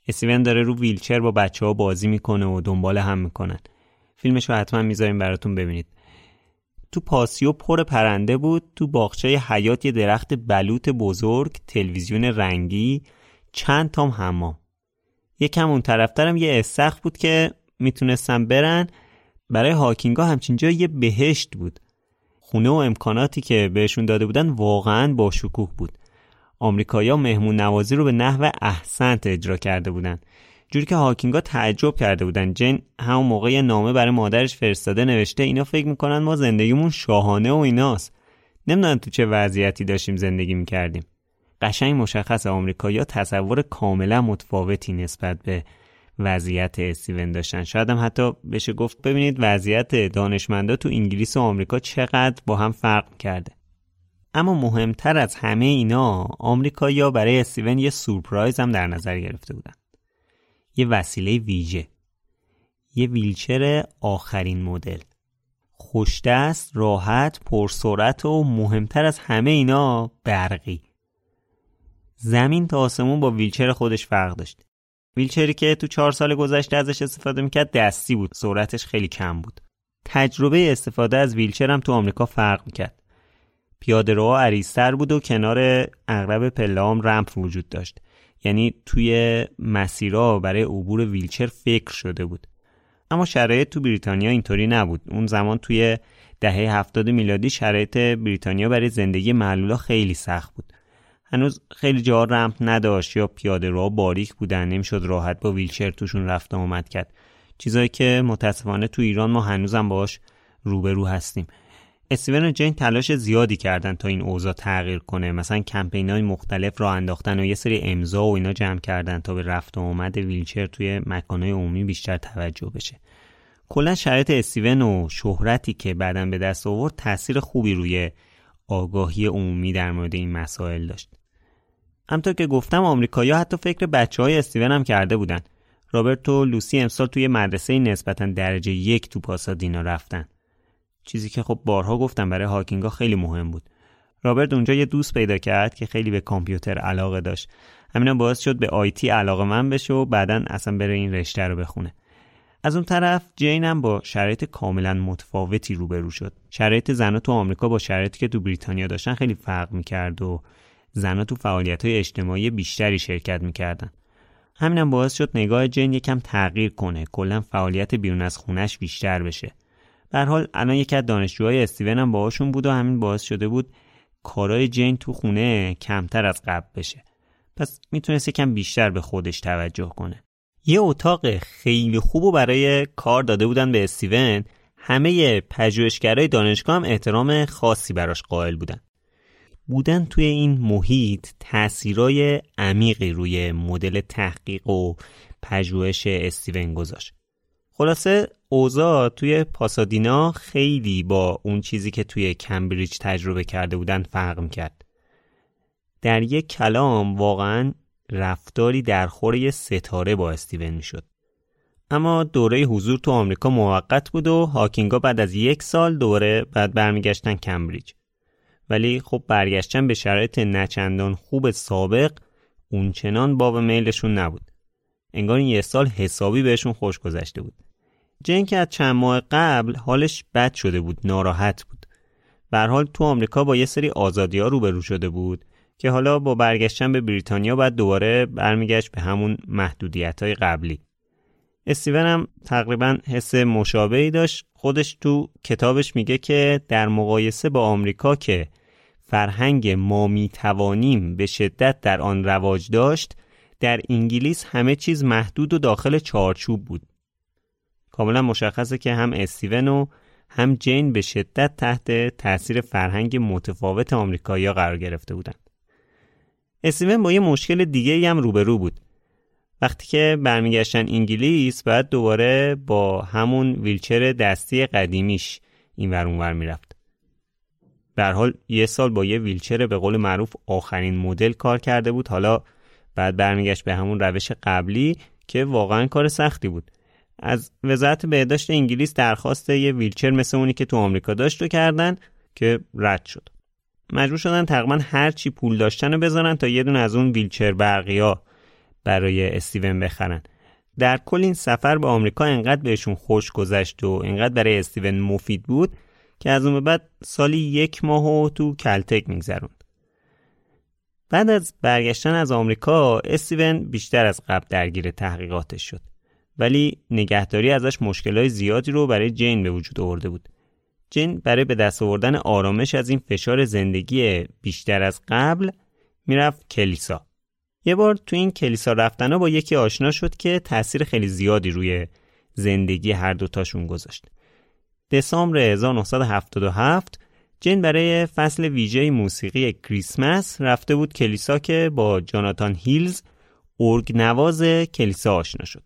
استیون داره رو ویلچر با بچه‌ها بازی میکنه و دنبال هم میکنن. فیلمش رو حتما میذاریم براتون ببینید. تو پاسیو پر پرنده بود، تو باغچه حیاط یه درخت بلوط بزرگ، تلویزیون رنگی، چند تام حمام. یکم اون طرفترم یه استخر بود که میتونستن برن. برای هاکینگا همچین جا یه بهشت بود. خونه و امکاناتی که بهشون داده بودن واقعاً با شکوه بود. آمریکایی‌ها مهمون نوازی رو به نحو احسنت اجرا کرده بودن. جوری که هاکینگا تعجب کرده بودن. جین همون موقع نامه برای مادرش فرستاده، نوشته اینا فکر میکنن ما زندگیمون شاهانه و ایناست. نمیدونن تو چه وضعیتی داشتیم زندگی میکردیم. قشنگ مشخصه آمریکایی‌ها تصور کاملا متفاوتی نسبت به وضعیت استیون داشتن. شاید هم حتی بشه گفت ببینید وضعیت دانشمندا تو انگلیس و آمریکا چقدر با هم فرق کرده. اما مهمتر از همه اینا، آمریکایی‌ها برای استیون یه سورپرایز هم در نظر گرفته بودن. یه وسیله ویژه. یه ویلچر آخرین مدل. خوش‌دست، راحت، پرسرعت و مهمتر از همه اینا برقی. زمین تا آسمون با ویلچر خودش فرق داشت. ویلچری که تو چهار سال گذشته ازش استفاده میکرد دستی بود، سرعتش خیلی کم بود. تجربه استفاده از ویلچر هم تو آمریکا فرق میکرد. پیاده روها عریض‌تر بود و کنار اغلب پله‌ام رمپ وجود داشت. یعنی توی مسیرها برای عبور ویلچر فکر شده بود. اما شرایط تو بریتانیا اینطوری نبود. اون زمان توی دهه هفتاد میلادی شرایط بریتانیا برای زندگی معلولا خیلی سخت بود. هنوز خیلی جاها رمپ نداشت یا پیاده روها باریک بودن، نمیشد راحت با ویلچر توشون رفت و آمد کرد. چیزایی که متاسفانه تو ایران ما هنوزم باهاش روبرو هستیم. استیون و جین تلاش زیادی کردن تا این اوضاع تغییر کنه. مثلا کمپین‌های مختلف راه انداختن و یه سری امضا و اینا جمع کردن تا به رفت و آمد ویلچر توی مکان‌های عمومی بیشتر توجه بشه. کلا شرایط استیون و شهرتی که بعداً به دست آورد تأثیر خوبی روی آگاهی عمومی در مورد این مسائل داشت. همونطور که گفتم آمریکایی‌ها حتی فکر بچه‌های استیون هم کرده بودن. رابرت و لوسی امسال توی مدرسه نسبتاً درجه یک تو پاسادینا رفتن. چیزی که خب بارها گفتم برای هاکینگا خیلی مهم بود. رابرت اونجا یه دوست پیدا کرد که خیلی به کامپیوتر علاقه داشت. همینا باعث شد به آیتی علاقه‌مند بشه و بعداً اصلا بره این رشته رو بخونه. از اون طرف جین هم با شرایط کاملا متفاوتی روبرو شد. شرایط زن‌ها تو آمریکا با شرایطی که تو بریتانیا داشتن خیلی فرق می‌کرد و زن‌ها تو فعالیت‌های اجتماعی بیشتری شرکت می‌کردن. همین هم باعث شد نگاه جین یکم تغییر کنه، کلا فعالیت بیرون از خونش بیشتر بشه. به هر حال الان یکی از دانشجوهای استیون هم باهاشون بود و همین باعث شده بود کارهای جین تو خونه کمتر از قبل بشه. پس میتونست یکم بیشتر به خودش توجه کنه. یه اتاق خیلی خوبو برای کار داده بودن به استیون. همه پژوهشگرای دانشگاه هم احترام خاصی براش قائل بودن. بودن توی این محیط تأثیرای عمیقی روی مدل تحقیق و پژوهش استیون گذاشت. خلاصه اوضاع توی پاسادینا خیلی با اون چیزی که توی کمبریج تجربه کرده بودن فرق می‌کرد. در یک کلام واقعاً رفتاری در خور یه ستاره با استیون میشد. اما دوره حضور تو آمریکا موقت بود و هاکینگا بعد از یک سال دوره بعد برمیگشتن کمبریج. ولی خب برگشتن به شرایط نچندان خوب سابق اونچنان باب میلشون نبود. انگار این یه سال حسابی بهشون خوش گذشته بود. جین که از چند ماه قبل حالش بد شده بود، ناراحت بود. به هر حال تو آمریکا با یه سری آزادی‌ها روبرو شده بود که حالا با برگشتن به بریتانیا بعد دوباره برمیگشت به همون محدودیت‌های قبلی. استیون هم تقریباً حس مشابهی داشت. خودش تو کتابش میگه که در مقایسه با آمریکا که فرهنگ ما میتوانیم به شدت در آن رواج داشت، در انگلیس همه چیز محدود و داخل چارچوب بود. کاملا مشخصه که هم استیون و هم جین به شدت تحت تاثیر فرهنگ متفاوت آمریکایی‌ها قرار گرفته بودند. استیون با یه مشکل دیگه هم روبرو بود. وقتی که برمیگشتن انگلیس بعد دوباره با همون ویلچر دستی قدیمیش این ور اون ور میرفت. به هر حال یه سال با یه ویلچر به قول معروف آخرین مدل کار کرده بود، حالا بعد برمیگشت به همون روش قبلی که واقعا کار سختی بود. از وزارت بهداشت انگلیس درخواست یه ویلچر مثل اونی که تو آمریکا داشت رو کردن که رد شد. مجبور شدن تقریبا هر چی پول داشتن رو بذارن تا یه دونه از اون ویلچر برقیا برای استیون بخرن. در کل این سفر به آمریکا انقدر بهشون خوش گذشت و انقدر برای استیون مفید بود که از اون به بعد سالی یک ماهو تو کلتک میگذروند. بعد از برگشتن از آمریکا استیون بیشتر از قبل درگیر تحقیقاتش شد، ولی نگهداری ازش مشکلات زیادی رو برای جین به وجود آورده بود. جین برای به دست آوردن آرامش از این فشار زندگی بیشتر از قبل میرفت کلیسا. یه بار تو این کلیسا رفتنا با یکی آشنا شد که تأثیر خیلی زیادی روی زندگی هر دوتاشون گذاشت. دسامبر هزار و نهصد و هفتاد و هفت جین برای فصل ویژه موسیقی کریسمس رفته بود کلیسا که با جاناتان هیلز ارگ نواز کلیسا آشنا شد.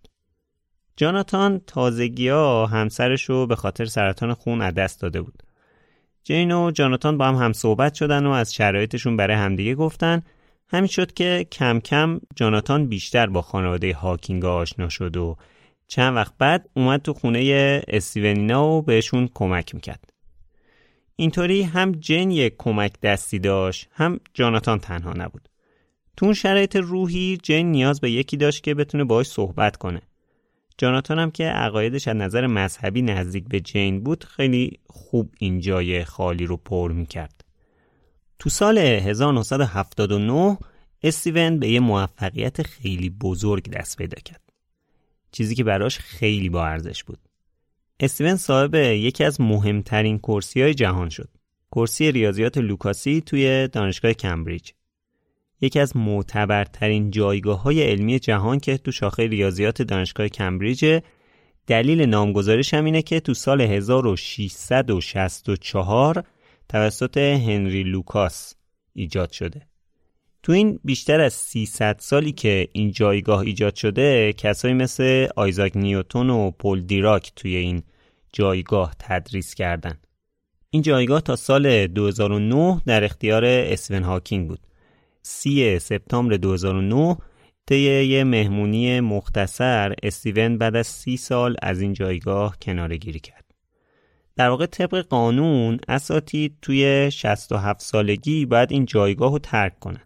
جاناتان تازگی‌ها همسرش رو به خاطر سرطان خون از دست داده بود. جین و جاناتان با هم هم صحبت شدن و از شرایطشون برای همدیگه گفتن. همین شد که کم کم جاناتان بیشتر با خانواده هاکینگ آشنا شد و چند وقت بعد اومد تو خونه استیونینا و بهشون کمک میکرد. اینطوری هم جین یک کمک دستی داشت، هم جاناتان تنها نبود. تو اون شرایط روحی جین نیاز به یکی داشت که بتونه باهاش صحبت کنه. جاناتان هم که عقایدش از نظر مذهبی نزدیک به جین بود خیلی خوب این جای خالی رو پر میکرد. تو سال هزار و نهصد و هفتاد و نه استیون به یه موفقیت خیلی بزرگ دست پیدا کرد. چیزی که براش خیلی با ارزش بود. استیون صاحب یکی از مهمترین کرسی‌های جهان شد. کرسی ریاضیات لوکاسی توی دانشگاه کمبریج. یکی از معتبرترین جایگاه‌های علمی جهان که تو شاخه ریاضیات دانشگاه کمبریج. دلیل نامگذاریش هم اینه که تو سال هزار و ششصد و شصت و چهار توسط هنری لوکاس ایجاد شده. تو این بیشتر از سیصد سالی که این جایگاه ایجاد شده، کسایی مثل آیزاک نیوتن و پل دیراک توی این جایگاه تدریس کردن. این جایگاه تا سال دو هزار و نه در اختیار استیون هاکینگ بود. سی سپتامبر دو هزار و نه طی یه مهمونی مختصر استیون بعد از سی سال از این جایگاه کناره‌گیری کرد. در واقع طبق قانون اساتید توی شصت و هفت سالگی باید این جایگاه رو ترک کنن.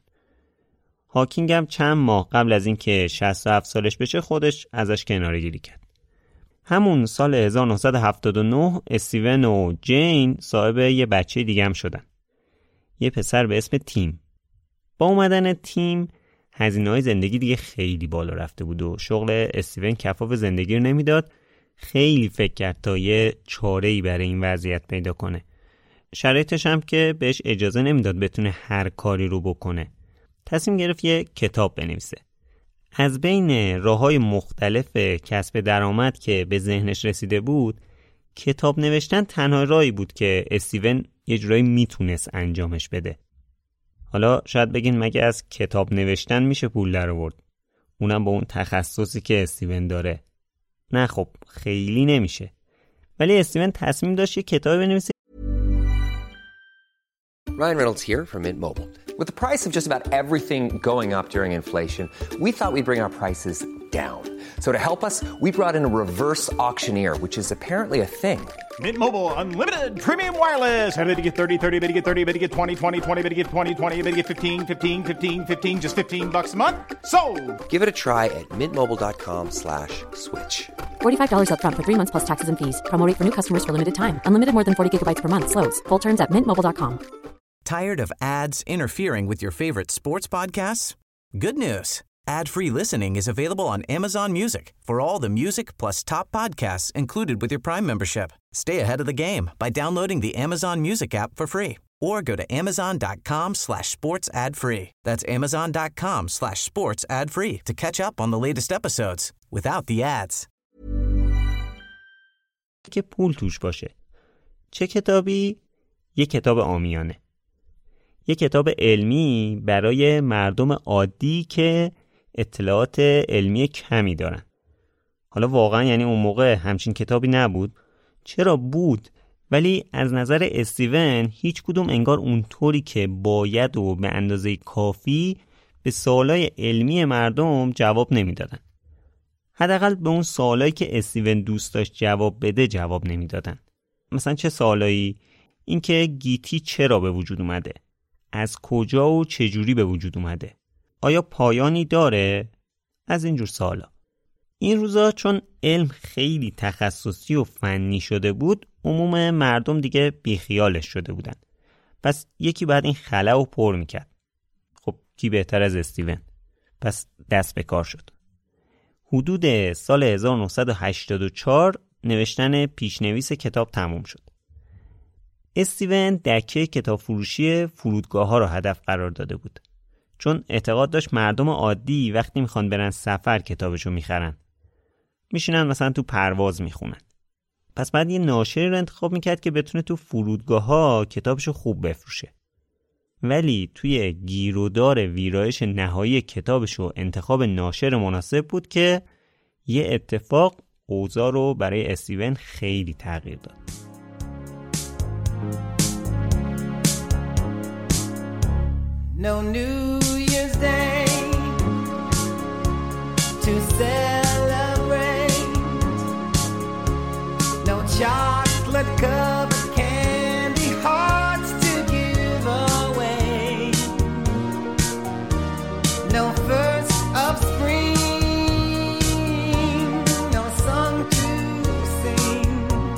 هاکینگ هم چند ماه قبل از این که شصت و هفت سالش بشه خودش ازش کناره‌گیری کرد. همون سال هزار و نهصد و هفتاد و نه استیون و جین صاحب یه بچه دیگه هم شدن. یه پسر به اسم تیم. با اومدن تیم هزینه‌های زندگی دیگه خیلی بالا رفته بود و شغل استیون کفاف زندگی رو نمیداد. خیلی فکر کرد تا یه چاره‌ای برای این وضعیت پیدا کنه. شرایطش هم که بهش اجازه نمیداد بتونه هر کاری رو بکنه. تصمیم گرفت یه کتاب بنویسه. از بین راه‌های مختلف کسب درآمد که به ذهنش رسیده بود، کتاب نوشتن تنها راهی بود که استیون یه جورایی میتونست انجامش بده. حالا شاید بگین مگه از کتاب نوشتن میشه پول در آورد؟ اونم با اون تخصصی که استیون داره. نه خب خیلی نمیشه. ولی استیون تصمیم داشت یه کتاب بنویسه. Ryan Reynolds here from Mint Mobile. With the price of just about everything going up during inflation, we thought we'd bring our prices down. So to help us, we brought in a reverse auctioneer, which is apparently a thing. Mint Mobile Unlimited Premium Wireless. How to get thirty, thirty, how to get thirty, how to get twenty, twenty, twenty, how to get twenty, twenty, how to get fifteen, fifteen, fifteen, fifteen, just fifteen bucks a month? Sold! Give it a try at mintmobile.com slash switch. forty-five dollars up front for three months plus taxes and fees. Promo rate for new customers for limited time. Unlimited more than forty gigabytes per month. Slows full terms at mint mobile dot com. Tired of ads interfering with your favorite sports podcasts? Good news. Ad-free listening is available on Amazon Music for all the music plus top podcasts included with your Prime membership. Stay ahead of the game by downloading the Amazon Music app for free or go to amazon.com slash sports ad free. That's amazon.com slash sports ad free to catch up on the latest episodes without the ads. که پول توش باشه. چه کتابی؟ یک کتاب عامیانه. یک کتاب علمی برای مردم عادی که اطلاعات علمی کمی دارن. حالا واقعا یعنی اون موقع همچین کتابی نبود؟ چرا بود؟ ولی از نظر استیون هیچ کدوم انگار اونطوری که باید و به اندازه کافی به سوالای علمی مردم جواب نمیدادن. حداقل به اون سوالایی که استیون دوست داشت جواب بده جواب نمیدادن. مثلا چه سوالایی؟ اینکه گیتی چرا به وجود اومده؟ از کجا و چجوری به وجود اومده؟ آیا پایانی داره؟ از اینجور سوالا. این روزا چون علم خیلی تخصصی و فنی شده بود، عموم مردم دیگه بیخیالش شده بودن. پس یکی بعد این خلا رو پر میکرد. خب کی بهتر از استیون؟ پس دست به کار شد. حدود سال هزار و نهصد و هشتاد و چهار نوشتن پیشنویس کتاب تموم شد. استیون دکه کتاب فروشی فرودگاه ها رو هدف قرار داده بود. چون اعتقاد داشت مردم عادی وقتی میخوان برن سفر کتابشو میخرن. میشینن مثلا تو پرواز میخونن. پس بعد یه ناشری رو انتخاب میکرد که بتونه تو فرودگاه ها کتابشو خوب بفروشه. ولی توی گیرودار ویرایش نهایی کتابشو انتخاب ناشر مناسب بود که یه اتفاق اوضاع رو برای استیون خیلی تغییر داد. No New Year's Day to celebrate. No chocolate covered candy hearts to give away. No first of spring, no song to sing.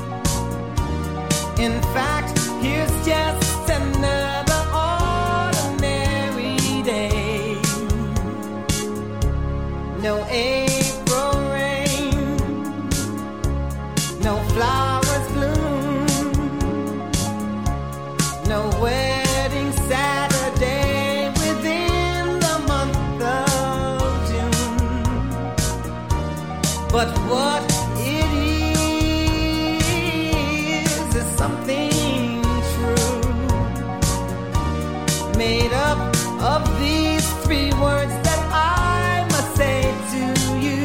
In fact, here's just another ordinary day. No April rain, no flowers bloom, no wedding Saturday within the month of June. But what it is is something true, made up of these three words that I must say to you.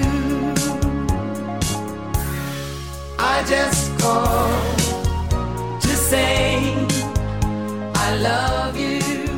I just called to say I love you.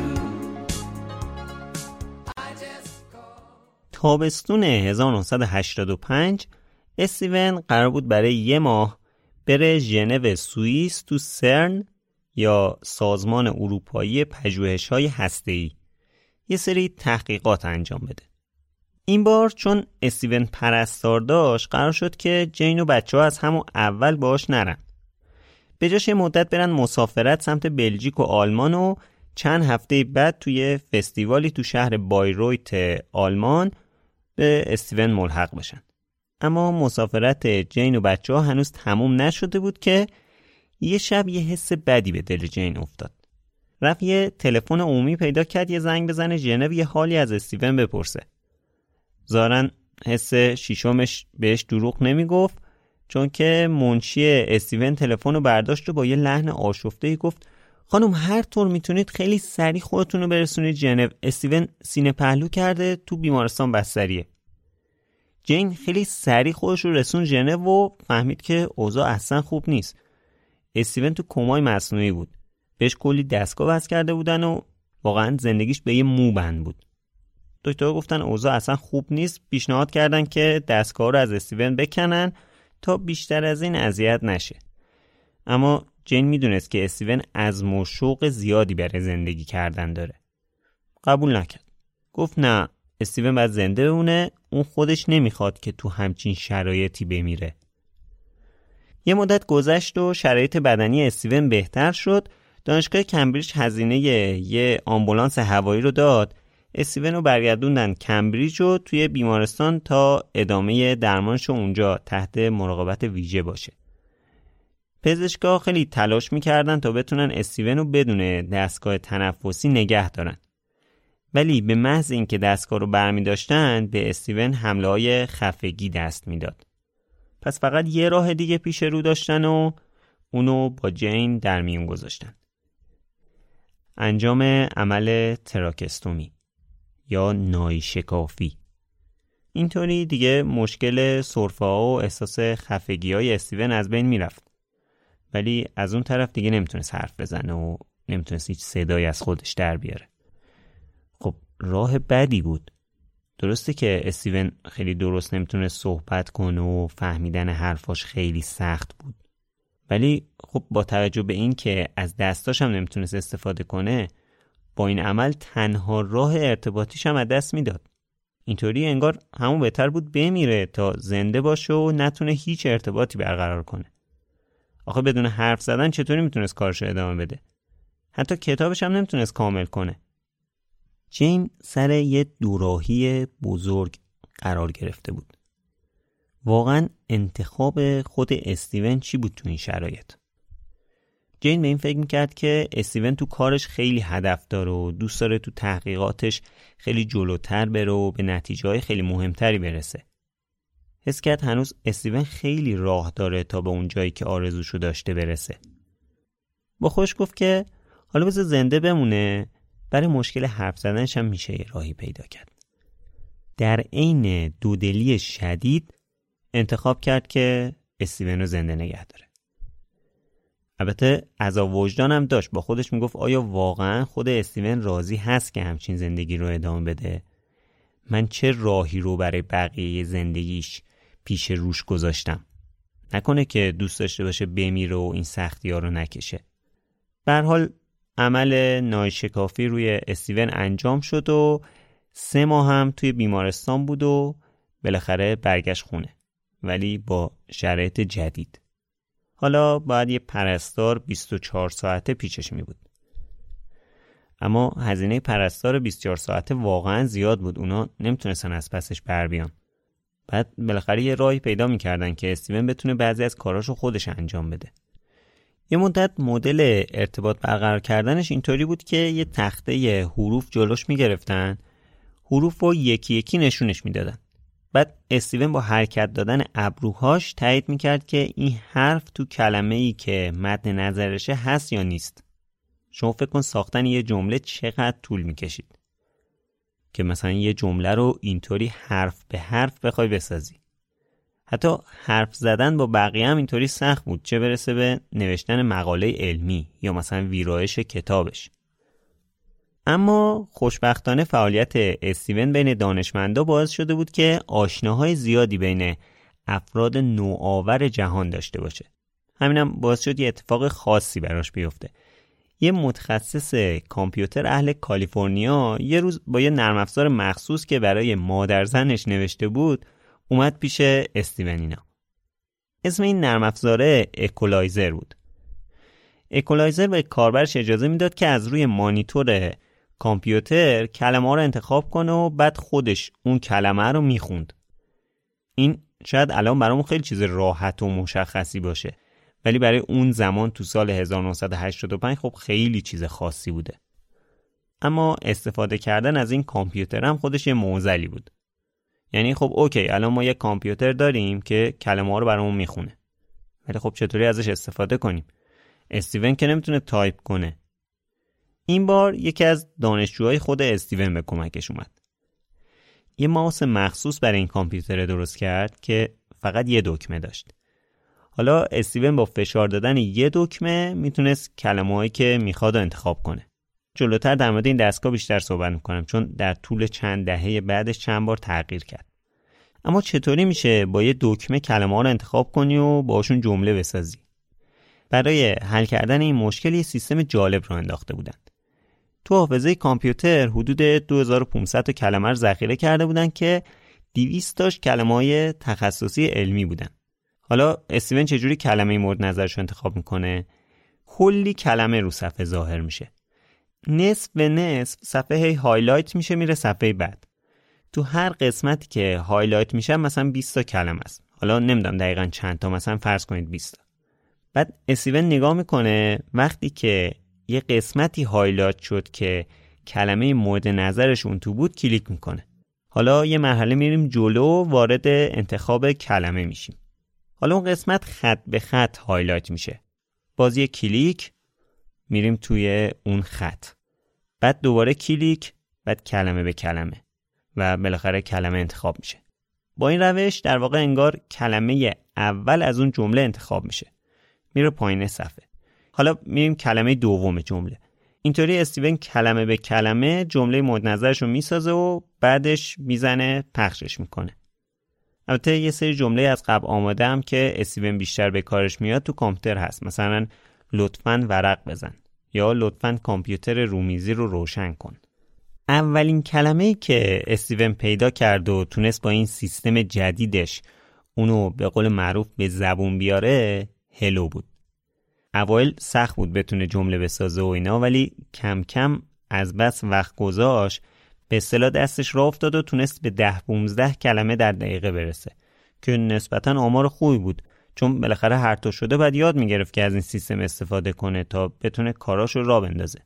I just called. تابستون هزار و نهصد و هشتاد و پنج استیون قرار بود برای یه ماه بره ژنو سوئیس تو سرن یا سازمان اروپایی پژوهش‌های هسته‌ای یه سری تحقیقات انجام بده. این بار چون استیون پرستار داشت قرار شد که جین و بچه‌ها از همون اول باهاش نرن. به جاش یه مدت برن مسافرت سمت بلژیک و آلمان و چند هفته بعد توی فستیوالی تو شهر بایرویت آلمان به استیون ملحق بشن. اما مسافرت جین و بچه‌ها هنوز تموم نشده بود که یه شب یه حس بدی به دل جین افتاد. رفت یه تلفن عمومی پیدا کرد یه زنگ بزنه ژنو یه حالی از استیون بپرسه. ظاهراً حس شیشمش بهش دروغ نمیگفت، چون که منشی استیون تلفن رو برداشت و با یه لحن آشفته‌ای گفت خانم هر طور میتونید خیلی سریع خودتون رو برسونید ژنو. استیون سینه پهلو کرده تو بیمارستان بستریه. جین خیلی سریع خودش رو رسون ژنو و فهمید که اوضاع اصلا خوب نیست. استیون تو کمای مصنوعی بود. بهش کلی دستگاه وصل کرده بودن و واقعا زندگیش به یه مو بند بود. دکترها گفتن اوضاع اصلا خوب نیست، پیشنهاد کردن که دستگاه رو از استیون بکنن تا بیشتر از این اذیت نشه. اما جین میدونست که استیون عزم و شوق زیادی برای زندگی کردن داره. قبول نکرد. گفت نه، استیون باید زنده بمونه، اون خودش نمیخواد که تو همچین شرایطی بمیره. یه مدت گذشت و شرایط بدنی استیون بهتر شد. دانشگاه کمبریج هزینه یه آمبولانس هوایی رو داد. استیون رو برگردوندن کمبریج و توی بیمارستان تا ادامه درمانش اونجا تحت مراقبت ویژه باشه. پزشکا خیلی تلاش میکردن تا بتونن استیون رو بدون دستگاه تنفسی نگه دارن. ولی به محض اینکه دستگاه رو برمی داشتن به استیون حمله های خفگی دست میداد. پس فقط یه راه دیگه پیش رو داشتن و اونو با جین در میون گذاشتن. انجام عمل تراکستومی یا نایی شکافی. اینطوری دیگه مشکل سرفه ها و احساس خفگی های استیون از بین میرفت. ولی از اون طرف دیگه نمیتونست حرف بزنه و نمیتونست هیچ صدایی از خودش در بیاره. خب راه بدی بود. درسته که استیون خیلی درست نمیتونه صحبت کنه و فهمیدن حرفاش خیلی سخت بود. ولی خب با توجه به این که از دستاش هم نمیتونست استفاده کنه، با این عمل تنها راه ارتباطیش هم از دست میداد. اینطوری انگار همون بهتر بود بمیره تا زنده باشه و نتونه هیچ ارتباطی برقرار کنه. آخه بدون حرف زدن چطوری میتونست کارشو ادامه بده؟ حتی کتابش هم نمیتونست کامل کنه. جین سر یه دوراهی بزرگ قرار گرفته بود. واقعا انتخاب خود استیون چی بود تو این شرایط؟ جین به این فکر میکرد که استیون تو کارش خیلی هدف داره و دوست داره تو تحقیقاتش خیلی جلوتر بره و به نتیجه‌های خیلی مهمتری برسه. حس کرد هنوز استیون خیلی راه داره تا به اون جایی که آرزوشو داشته برسه. با خودش گفت که حالا بذار زنده بمونه، برای مشکل حرف زدنش هم میشه یه راهی پیدا کرد. در عین دودلی شدید انتخاب کرد که استیون رو زنده نگه داره. البته عذاب وجدان هم داشت، با خودش میگفت آیا واقعا خود استیون راضی هست که همچین زندگی رو ادامه بده؟ من چه راهی رو برای بقیه زندگیش پیش روش گذاشتم؟ نکنه که دوست داشته باشه بمیره و این سختی ها رو نکشه. به هر حال عمل ناشکافی روی استیون انجام شد و سه ماه هم توی بیمارستان بود و بالاخره برگشت خونه، ولی با شرایط جدید. حالا باید یه پرستار بیست و چهار ساعته پیشش می بود. اما هزینه پرستار بیست و چهار ساعته واقعا زیاد بود، اونا نمیتونستن از پسش بر بیان. بعد بالاخره یه راهی پیدا میکردن که استیون بتونه بعضی از کاراشو خودش انجام بده. یه مدت مدل ارتباط برقرار کردنش اینطوری بود که یه تخته حروف جلوش میگرفتن، حروف رو یکی یکی نشونش میدادن. بعد استیون با حرکت دادن ابروهاش تایید میکرد که این حرف تو کلمه‌ای که مد نظرشه هست یا نیست. شما فکر کن ساختن یه جمله چقدر طول میکشید که مثلا یه جمله رو اینطوری حرف به حرف بخوای بسازی. حتی حرف زدن با بقیه هم اینطوری سخت بود، چه برسه به نوشتن مقاله علمی یا مثلا ویرایش کتابش. اما خوشبختانه فعالیت استیون بین دانشمندا باعث شده بود که آشناهای زیادی بین افراد نوآور جهان داشته باشه. همینم باعث شد یه اتفاق خاصی براش بیفته. یه متخصص کامپیوتر اهل کالیفرنیا یه روز با یه نرم افزار مخصوص که برای مادر زنش نوشته بود اومد پیش استیون اینا. اسم این نرم افزار اکولایزر بود. اکولایزر به کاربرش اجازه میداد که از روی مانیتور کامپیوتر کلمه ها رو انتخاب کنه و بعد خودش اون کلمه رو میخوند. این شاید الان برامون خیلی چیز راحت و مشخصی باشه، ولی برای اون زمان تو سال هزار و نهصد و هشتاد و پنج خب خیلی چیز خاصی بوده. اما استفاده کردن از این کامپیوتر هم خودش یه معضلی بود. یعنی خب اوکی الان ما یه کامپیوتر داریم که کلمه ها رو برامون میخونه، ولی خب چطوری ازش استفاده کنیم؟ استیون که نمیتونه تایپ کنه. این بار یکی از دانشجوهای خود استیون به کمکش اومد. یه ماوس مخصوص برای این کامپیوتر درست کرد که فقط یه دکمه داشت. حالا استیون با فشار دادن یه دکمه میتونست کلمه‌هایی که میخواد انتخاب کنه. جلوتر در مورد این دستگاه بیشتر صحبت میکنم چون در طول چند دهه بعدش چند بار تغییر کرد. اما چطوری میشه با یه دکمه کلمه‌ها رو انتخاب کنی و باشون جمله بسازی؟ برای حل کردن این مشکل یه سیستم جالب رو انداخته بودن. تو حافظه کامپیوتر حدود دو هزار و پانصد تا کلمه رو ذخیره کرده بودن که دویست تاش کلمه‌های تخصصی علمی بودن. حالا استیون چجوری کلمه مورد نظرش رو انتخاب میکنه؟ کلی کلمه رو صفحه ظاهر میشه. نصف به نصف صفحه هی هایلایت میشه میره صفحه بعد. تو هر قسمتی که هایلایت میشه مثلا بیست تا کلمه است. حالا نمیدونم دقیقاً چند تا، مثلا فرض کنید بیست تا. بعد استیون نگاه میکنه وقتی که یه قسمتی هایلایت شد که کلمه مورد نظرش اون تو بود کلیک میکنه. حالا یه مرحله میریم جلو وارد انتخاب کلمه میشیم. حالا اون قسمت خط به خط هایلایت میشه. باز یه کلیک میریم توی اون خط. بعد دوباره کلیک، بعد کلمه به کلمه و بالاخره کلمه انتخاب میشه. با این روش در واقع انگار کلمه اول از اون جمله انتخاب میشه. میره پایین صفحه. حالا میریم کلمه دوم جمله. اینطوری استیون کلمه به کلمه جمله مورد نظرش رو میسازه و بعدش میزنه پخشش میکنه. البته یه سری جمله از قبل آماده هم که استیون بیشتر به کارش میاد تو کامپیوتر هست. مثلا لطفاً ورق بزن یا لطفاً کامپیوتر رومیزی رو روشن کن. اولین کلمه‌ای که استیون پیدا کرد و تونست با این سیستم جدیدش اونو به قول معروف به زبون بیاره هلو بود. اوایل سخت بود بتونه جمله بسازه و اینا، ولی کم کم از بس وقت گذاشت به اصطلاح دستش راه افتاد و تونست به ده پونزده کلمه در دقیقه برسه که نسبتاً آمار خوبی بود، چون بالاخره هر تا شده بعد یاد میگرفت که از این سیستم استفاده کنه تا بتونه کاراشو راه بندازه.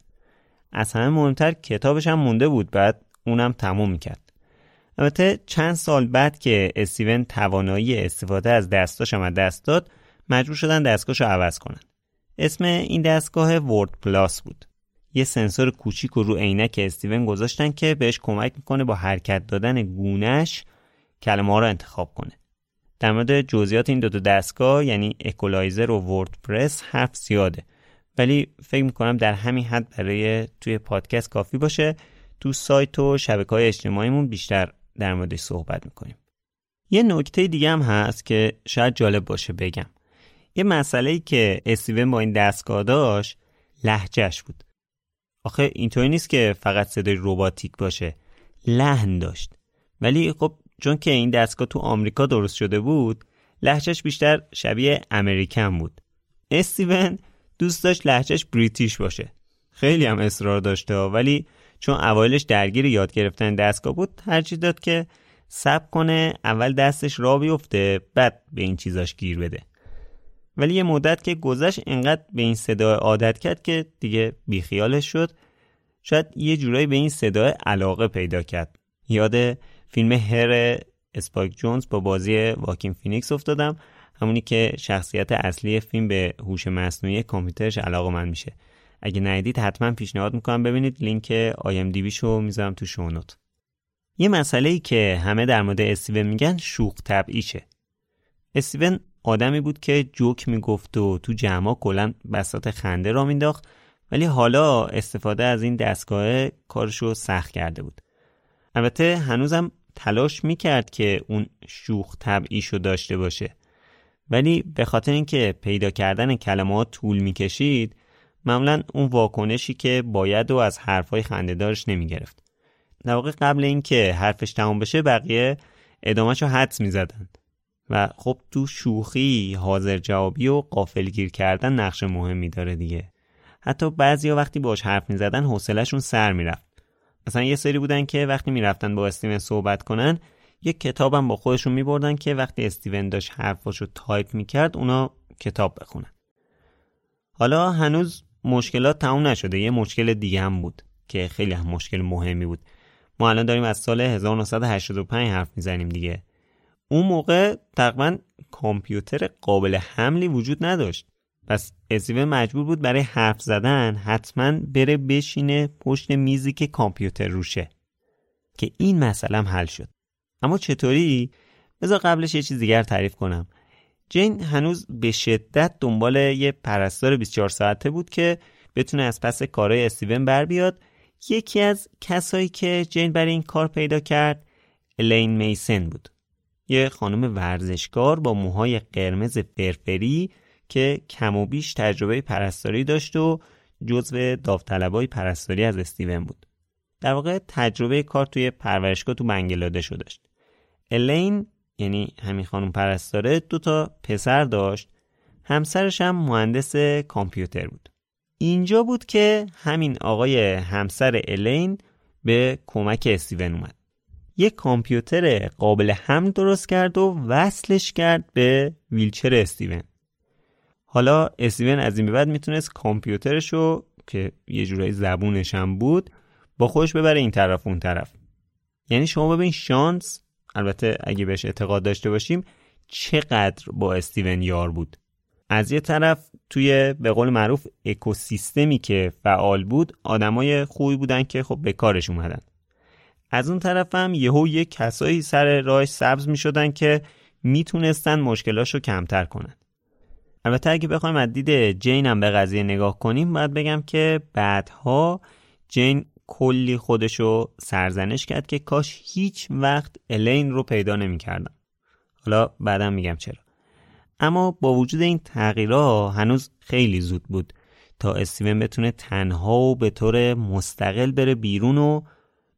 از همه مهمتر کتابش هم مونده بود، بعد اونم تموم میکرد. البته چند سال بعد که استیون توانایی استفاده از دستاش هم دست داد، مجبور شدن دستگاهشو عوض کنن. اسم این دستگاه ورد پلاس بود. یه سنسور کوچیک رو عینک استیون گذاشتن که بهش کمک میکنه با حرکت دادن گونه‌اش کلمه ها رو انتخاب کنه. در مورد جزئیات این دو تا دستگاه یعنی اکولایزر و وردپرس حرف زیاده، ولی فکر میکنم در همین حد برای توی پادکست کافی باشه. تو سایت و شبکه‌های اجتماعیمون بیشتر در موردش صحبت میکنیم. یه نکته دیگه هم هست که شاید جالب باشه بگم. یه مسئله‌ای که استیون با این دستگاه داشت لهجهش بود. آخه اینطوری نیست که فقط صدای رباتیک باشه، لحن داشت. ولی خب چون که این دستگاه تو آمریکا درست شده بود، لهجهش بیشتر شبیه امریکن بود. استیون دوست داشت لهجهش بریتیش باشه. خیلی هم اصرار داشته، ولی چون اوایلش درگیر یاد گرفتن دستگاه بود، ترجیح داد که صبر کنه اول دستش راه بیفته بعد به این چیزاش گیر بده. ولی یه مدت که گذشت انقدر به این صدا عادت کرد که دیگه بیخیالش شد. شاید یه جورایی به این صدا علاقه پیدا کرد. یاد فیلم هر اسپایک جونز با بازی واکین فینیکس افتادم، همونی که شخصیت اصلی فیلم به هوش مصنوعی کامپیوترش علاقه‌مند میشه. اگه ندیدید حتما پیشنهاد میکنم ببینید، لینک آی ام دی بی شو میذارم تو شونوت. یه مسئله‌ای که همه در مورد استیون میگن شوخ طبعیشه. استیون آدمی بود که جوک میگفت و تو جمعا کلاً بساط خنده را مینداخت، ولی حالا استفاده از این دستگاه کارشو سخت کرده بود. البته هنوزم تلاش میکرد که اون شوخ طبعیشو داشته باشه، ولی به خاطر اینکه پیدا کردن کلمات طول میکشید، معمولاً اون واکنشی که باید و از حرفای خنده‌دارش نمیگرفت. در واقع قبل اینکه حرفش تموم بشه بقیه ادامه‌شو حدس میزدن و خب تو شوخی حاضر جوابی و غافلگیر کردن نقش مهمی داره دیگه. حتی بعضیا وقتی باهاش حرف میزدن حوصله‌شون سر میرفت. مثلا یه سری بودن که وقتی میرفتن با استیون صحبت کنن، یک کتابم با خودشون میبردن که وقتی استیون داشت حرفاشو تایپ میکرد اونا کتاب بخونن. حالا هنوز مشکلات تموم نشده. یه مشکل دیگه هم بود که خیلی هم مشکل مهمی بود. ما الان داریم از سال هزار و نهصد و هشتاد و پنج حرف میزنیم دیگه. اون موقع تقریبا کامپیوتر قابل حملی وجود نداشت. پس استیون مجبور بود برای حرف زدن حتما بره بشینه پشت میزی که کامپیوتر روشه، که این مسئله هم حل شد. اما چطوری؟ بذار قبلش یه چیز دیگر تعریف کنم. جین هنوز به شدت دنبال یه پرستار بیست و چهار ساعته بود که بتونه از پس کارهای استیون بر بیاد. یکی از کسایی که جین برای این کار پیدا کرد الین میسن بود. یه خانم ورزشکار با موهای قرمز فرفری که کم و بیش تجربه پرستاری داشت و جزو داوطلبای پرستاری از استیون بود. در واقع تجربه کار توی پرورشگاه تو بنگلادش داشت. الین یعنی همین خانم پرستاره دو تا پسر داشت، همسرش هم مهندس کامپیوتر بود. اینجا بود که همین آقای همسر الین به کمک استیون اومد. یک کامپیوتر قابل حمل درست کرد و وصلش کرد به ویلچر استیون. حالا استیون از این به بعد میتونست کامپیوترشو که یه جورایی زبونش هم بود با خودش ببره این طرف اون طرف. یعنی شما ببین شانس، البته اگه بهش اعتقاد داشته باشیم، چقدر با استیون یار بود. از یه طرف توی به قول معروف اکوسیستمی که فعال بود آدمای خوبی بودن که خب به کارش اومدن. از اون طرف هم یهو یه کسایی سر راهش سبز می شدن که میتونستن مشکلاشو کمتر کنن. البته اگه بخوایم از دید جین هم به قضیه نگاه کنیم، باید بگم که بعدها جین کلی خودشو سرزنش کرد که کاش هیچ وقت الین رو پیدا نمی کردم. حالا بعدم میگم چرا. اما با وجود این تغییرها هنوز خیلی زود بود تا استیون بتونه تنها و به طور مستقل بره بیرون و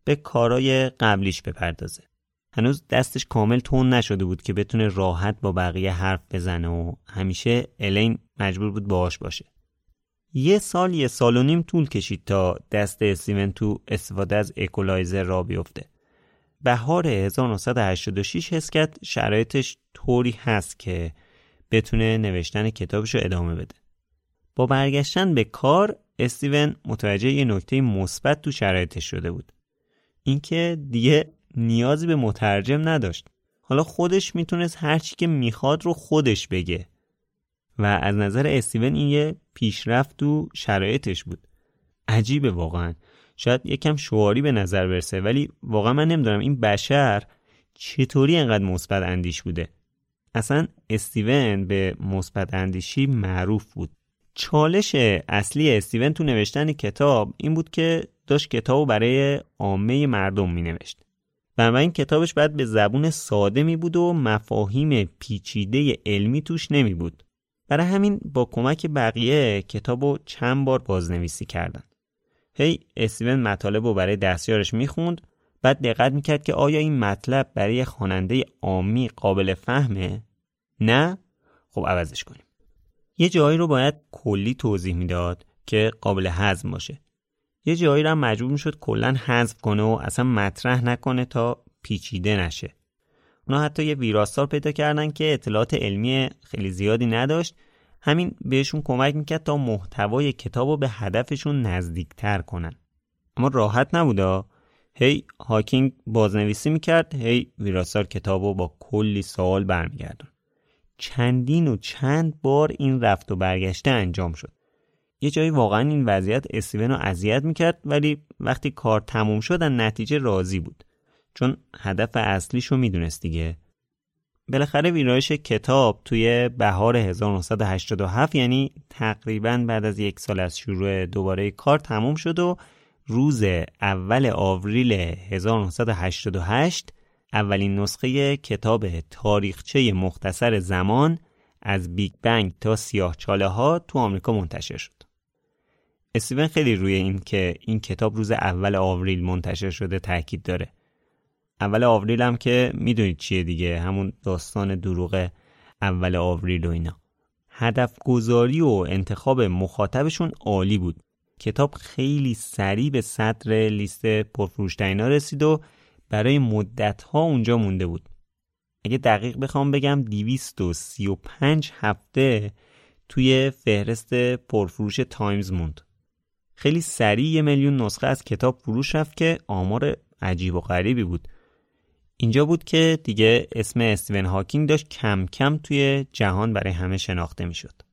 به کارهای قبلیش بپردازه. هنوز دستش کامل تون نشده بود که بتونه راحت با بقیه حرف بزنه و همیشه الین مجبور بود باهاش باشه. یه سال یه سال و نیم طول کشید تا دست استیون تو استفاده از اکولایزر را بیفته. بهار هزار و نهصد و هشتاد و شش حس کرد شرایطش طوری هست که بتونه نوشتن کتابشو ادامه بده. با برگشتن به کار استیون متوجه یه نکته مثبت تو شرایطش شده بود. اینکه دیگه نیازی به مترجم نداشت. حالا خودش میتونست هر چی که میخواد رو خودش بگه. و از نظر استیون این یه پیشرفت تو شرایطش بود. عجیبه واقعا. شاید یکم شعاری به نظر برسه ولی واقعا من نمیدونم این بشر چطوری انقدر مثبت اندیش بوده. اصلا استیون به مثبت اندیشی معروف بود. چالش اصلی استیون تو نوشتن کتاب این بود که داشت کتابو برای عامه مردم مینوشت. بنابراین کتابش باید به زبون ساده می بود و مفاهیم پیچیده علمی توش نمی بود. برای همین با کمک بقیه کتابو چند بار بازنویسی کردن. هی استیون مطالبو برای دستیارش میخوند، بعد دقت میکرد که آیا این مطلب برای خواننده عامی قابل فهمه؟ نه؟ خب عوضش کنیم. یه جایی رو باید کلی توضیح میداد که قابل هضم باشه. یه جایی رو هم مجبور میشد کلاً حذف کنه و اصلا مطرح نکنه تا پیچیده نشه. اونا حتی یه ویراستار پیدا کردن که اطلاعات علمی خیلی زیادی نداشت. همین بهشون کمک میکرد تا محتوای کتابو به هدفشون نزدیکتر کنن. اما راحت نبوده. هی هاکینگ بازنویسی میکرد، هی ویراستار کتابو با کلی سوال برمیگردن. چندین و چند بار این رفت و برگشته انجام شد. یه جایی واقعا این وضعیت استیون رو اذیت میکرد ولی وقتی کار تموم شد از نتیجه راضی بود. چون هدف اصلیشو میدونست دیگه. بالاخره ویرایش کتاب توی بهار هزار و نهصد و هشتاد و هفت یعنی تقریباً بعد از یک سال از شروع دوباره کار تموم شد و روز اول آوریل هزار و نهصد و هشتاد و هشت اولین نسخه کتاب تاریخچه مختصر زمان از بیگ بنگ تا سیاهچاله ها تو آمریکا منتشر شد. استیون خیلی روی این که این کتاب روز اول آوریل منتشر شده تاکید داره. اول آوریل هم که میدونید چیه دیگه، همون داستان دروغ اول آوریل و اینا. هدف گذاری و انتخاب مخاطبشون عالی بود. کتاب خیلی سریع به صدر لیست پرفروش‌ترین‌ها رسید و برای مدت‌ها اونجا مونده بود. اگه دقیق بخوام بگم دویست و سی و پنج هفته توی فهرست پرفروش تایمز موند. خیلی سریع یه میلیون نسخه از کتاب فروش رفت که آمار عجیب و غریبی بود. اینجا بود که دیگه اسم استیون هاکینگ داشت کم کم توی جهان برای همه شناخته می شد.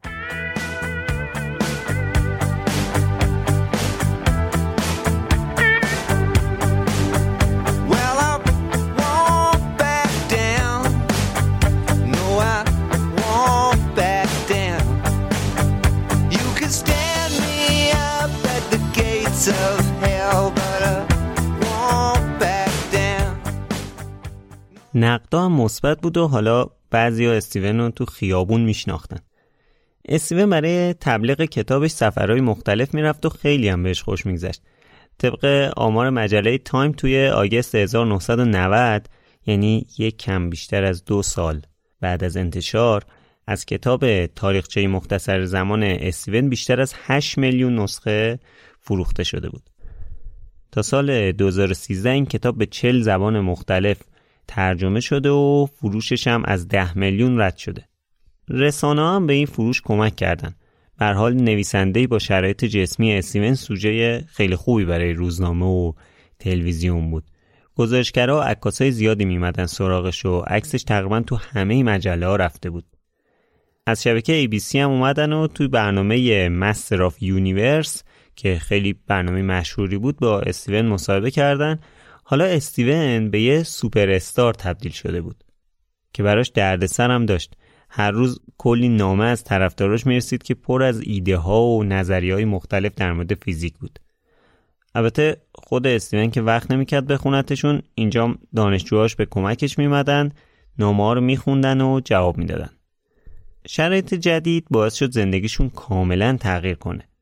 نقدا هم مثبت بود و حالا بعضیا استیون رو تو خیابون میشناختن. استیون برای تبلیغ کتابش سفرهای مختلف میرفت و خیلی هم بهش خوش میگذشت. طبق آمار مجله تایم توی آگوست هزار و نهصد و نود یعنی یک کم بیشتر از دو سال بعد از انتشار از کتاب تاریخچه مختصر زمان استیون بیشتر از هشت میلیون نسخه فروخته شده بود. تا سال دو هزار و سیزده این کتاب به چهل زبان مختلف ترجمه شده و فروشش هم از ده میلیون رد شده. رسانه هم به این فروش کمک کردن. به هر حال نویسنده‌ای با شرایط جسمی استیون سوژه خیلی خوبی برای روزنامه و تلویزیون بود. گزارشگرها و عکاسای زیادی میمدن سراغش و عکسش تقریبا تو همه مجله‌ها رفته بود. از شبکه ای بی سی هم اومدن و توی برنامه مستر آف یونیورس که خیلی برنامه مشهوری بود با استیون مصاحبه کردن. حالا استیون به یه سوپر استار تبدیل شده بود که براش دردسر هم داشت. هر روز کلی نامه از طرفداراش میرسید که پر از ایده ها و نظریه های مختلف در مورد فیزیک بود. البته خود استیون که وقت نمیکرد بخونتشون، اینجا دانشجوهاش به کمکش میمدن، نامه ها رو میخوندن و جواب میدادن. شرایط جدید باعث شد زندگیشون کاملا تغییر کنه.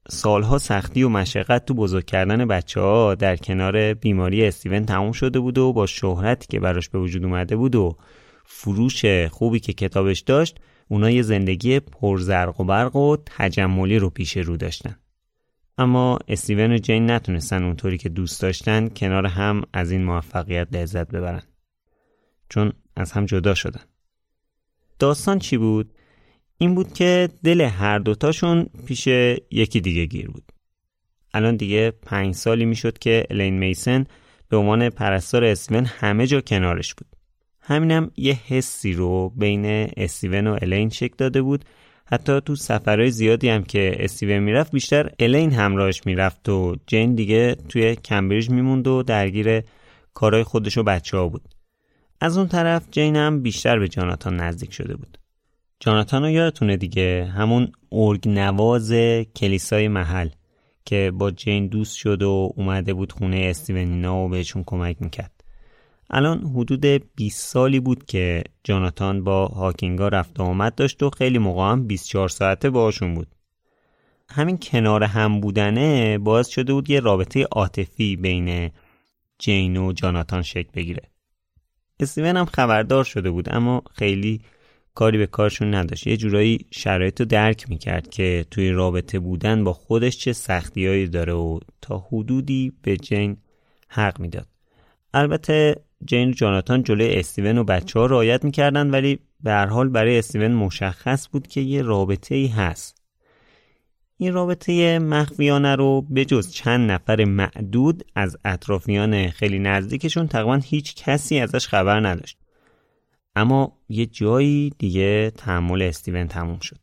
سالها سختی و مشقت تو بزرگ کردن بچه ها در کنار بیماری استیون تموم شده بود و با شهرتی که براش به وجود اومده بود و فروش خوبی که کتابش داشت، اونا یه زندگی پرزرق و برق و تجملی رو پیش رو داشتن. اما استیون و جین نتونستن اونطوری که دوست داشتن کنار هم از این موفقیت لذت ببرن، چون از هم جدا شدن. داستان چی بود؟ این بود که دل هر دوتاشون پیش یکی دیگه گیر بود. الان دیگه پنج سالی میشد که الین میسن به عنوان پرستار استیون همه جا کنارش بود. همینم یه حسی رو بین استیون و الین شکل داده بود. حتی تو سفرهای زیادی هم که استیون میرفت بیشتر الین همراهش میرفت و جین دیگه توی کمبریج میموند و درگیر کارهای خودش و بچه ها بود. از اون طرف جین هم بیشتر به جاناتان نزدیک شده بود. جاناتان رو یادتونه دیگه، همون ارگ نواز کلیسای محل که با جین دوست شد و اومده بود خونه استیونینا و بهشون کمک میکرد. الان حدود بیست سالی بود که جاناتان با هاکینگا رفت و آمد داشت و خیلی موقع هم بیست و چهار ساعته باهاشون بود. همین کنار هم بودنه باعث شده بود یه رابطه عاطفی بین جین و جاناتان شکل بگیره. استیون هم خبردار شده بود اما خیلی کاری به کارشون نداشت. یه جورایی شرایط رو درک میکرد که توی رابطه بودن با خودش چه سختیایی داره و تا حدودی به جین حق میداد. البته جین و جاناتان جلوی استیون و بچه ها رعایت میکردن، ولی به هر حال برای استیون مشخص بود که یه رابطه‌ای هست. این رابطه مخفیانه رو به جز چند نفر معدود از اطرافیان خیلی نزدیکشون تقریبا هیچ کسی ازش خبر نداشت. اما یه جایی دیگه تحمل استیون تموم شد.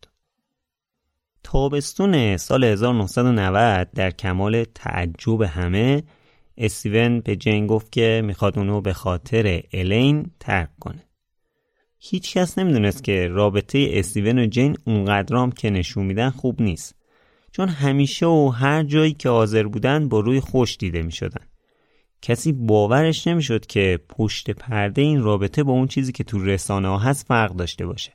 تابستون سال هزار و نهصد و نود در کمال تعجب همه، استیون به جین گفت که میخواد اونو به خاطر الین ترک کنه. هیچ کس نمیدونست که رابطه استیون و جین اونقدرام که نشون میدن خوب نیست، چون همیشه و هر جایی که حاضر بودن با روی خوش دیده میشدن. کسی باورش نمیشد که پشت پرده این رابطه با اون چیزی که تو رسانه ها هست فرق داشته باشه.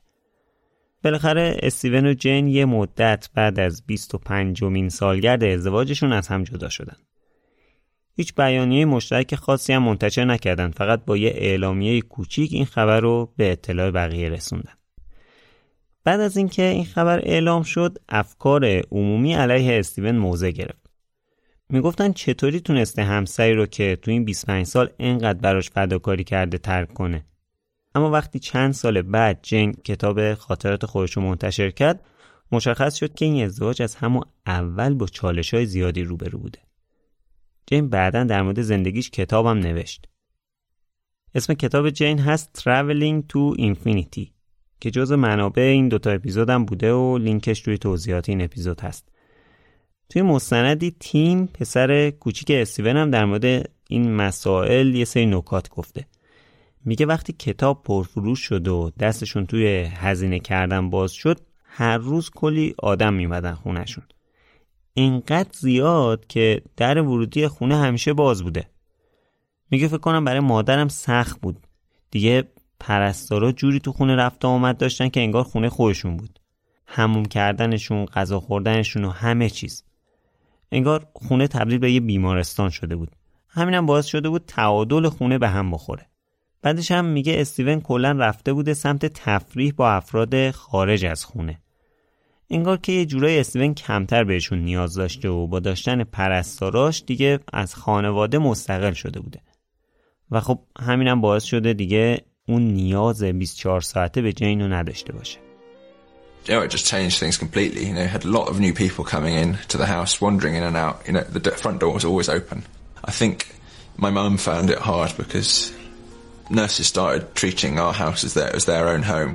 بالاخره استیون و جین یه مدت بعد از بیست و پنجمین سالگرد ازدواجشون از هم جدا شدن. هیچ بیانیه مشترک خاصی هم منتشر نکردن، فقط با یه اعلامیه کوچیک این خبر رو به اطلاع بقیه رسوندن. بعد از اینکه این خبر اعلام شد، افکار عمومی علیه استیون موضع گرفت. میگفتن چطوری تونسته همسری رو که تو این بیست و پنج سال اینقدر براش فداکاری کرده ترک کنه. اما وقتی چند سال بعد جین کتاب خاطرات خودش رو منتشر کرد، مشخص شد که این ازدواج از همون اول با چالش‌های زیادی روبرو بوده. جین بعداً در مورد زندگیش کتابم نوشت. اسم کتاب جین هست Traveling to Infinity که جزو منابع این دوتا اپیزودم بوده و لینکش توی توضیحات این اپیزود هست. توی مستندی تیم پسر کوچیک استیون هم در مورد این مسائل یه سری نکات گفته. میگه وقتی کتاب پرفروش شد و دستشون توی هزینه کردن باز شد، هر روز کلی آدم میمدن خونهشون. اینقدر زیاد که در ورودی خونه همیشه باز بوده. میگه فکر کنم برای مادرم سخت بود. دیگه پرستارا جوری تو خونه رفت و آمد داشتن که انگار خونه خودشون بود. حموم کردنشون، غذا خوردنشون و همه چیز. انگار خونه تبدیل به یه بیمارستان شده بود. همینم باعث شده بود تعادل خونه به هم بخوره. بعدش هم میگه استیون کلا رفته بوده سمت تفریح با افراد خارج از خونه. انگار که یه جورای استیون کمتر بهشون نیاز داشته و با داشتن پرستاراش دیگه از خانواده مستقل شده بوده. و خب همینم باعث شده دیگه اون نیاز بیست و چهار ساعته به جین رو نداشته باشه. You know, it just changed things completely. You know, had a lot of new people coming in to the house, wandering in and out. You know, the front door was always open. I think my mum found it hard because nurses started treating our house as their, as their own home.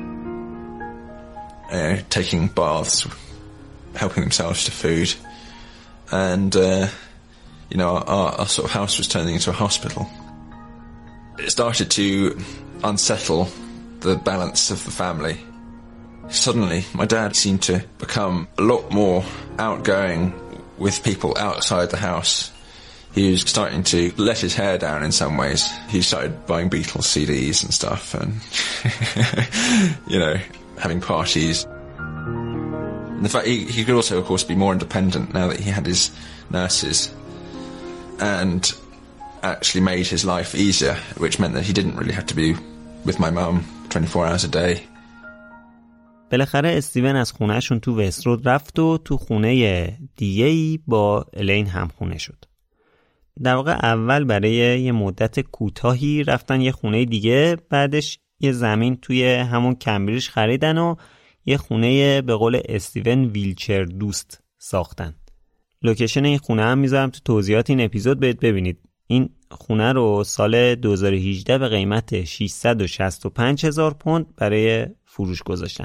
You know, taking baths, helping themselves to food. And, uh, you know, our, our sort of house was turning into a hospital. It started to unsettle the balance of the family. Suddenly, my dad seemed to become a lot more outgoing with people outside the house. He was starting to let his hair down in some ways. He started buying Beatles C Ds and stuff and, you know, having parties. In fact, he, he could also, of course, be more independent now that he had his nurses, and actually made his life easier, which meant that he didn't really have to be with my mum twenty-four hours a day. بالاخره استیون از خونهشون تو وسترود رفت و تو خونه دیگه‌ای با الین هم خونه شد. در واقع اول برای یه مدت کوتاهی رفتن یه خونه دیگه، بعدش یه زمین توی همون کمبریج خریدن و یه خونه به قول استیون ویلچر دوست ساختن. لوکیشن این خونه هم میذارم تو توضیحات این اپیزود بهت ببینید. این خونه رو سال دو هزار و هجده به قیمت ششصد و شصت و پنج هزار پوند برای فروش گذاشتن.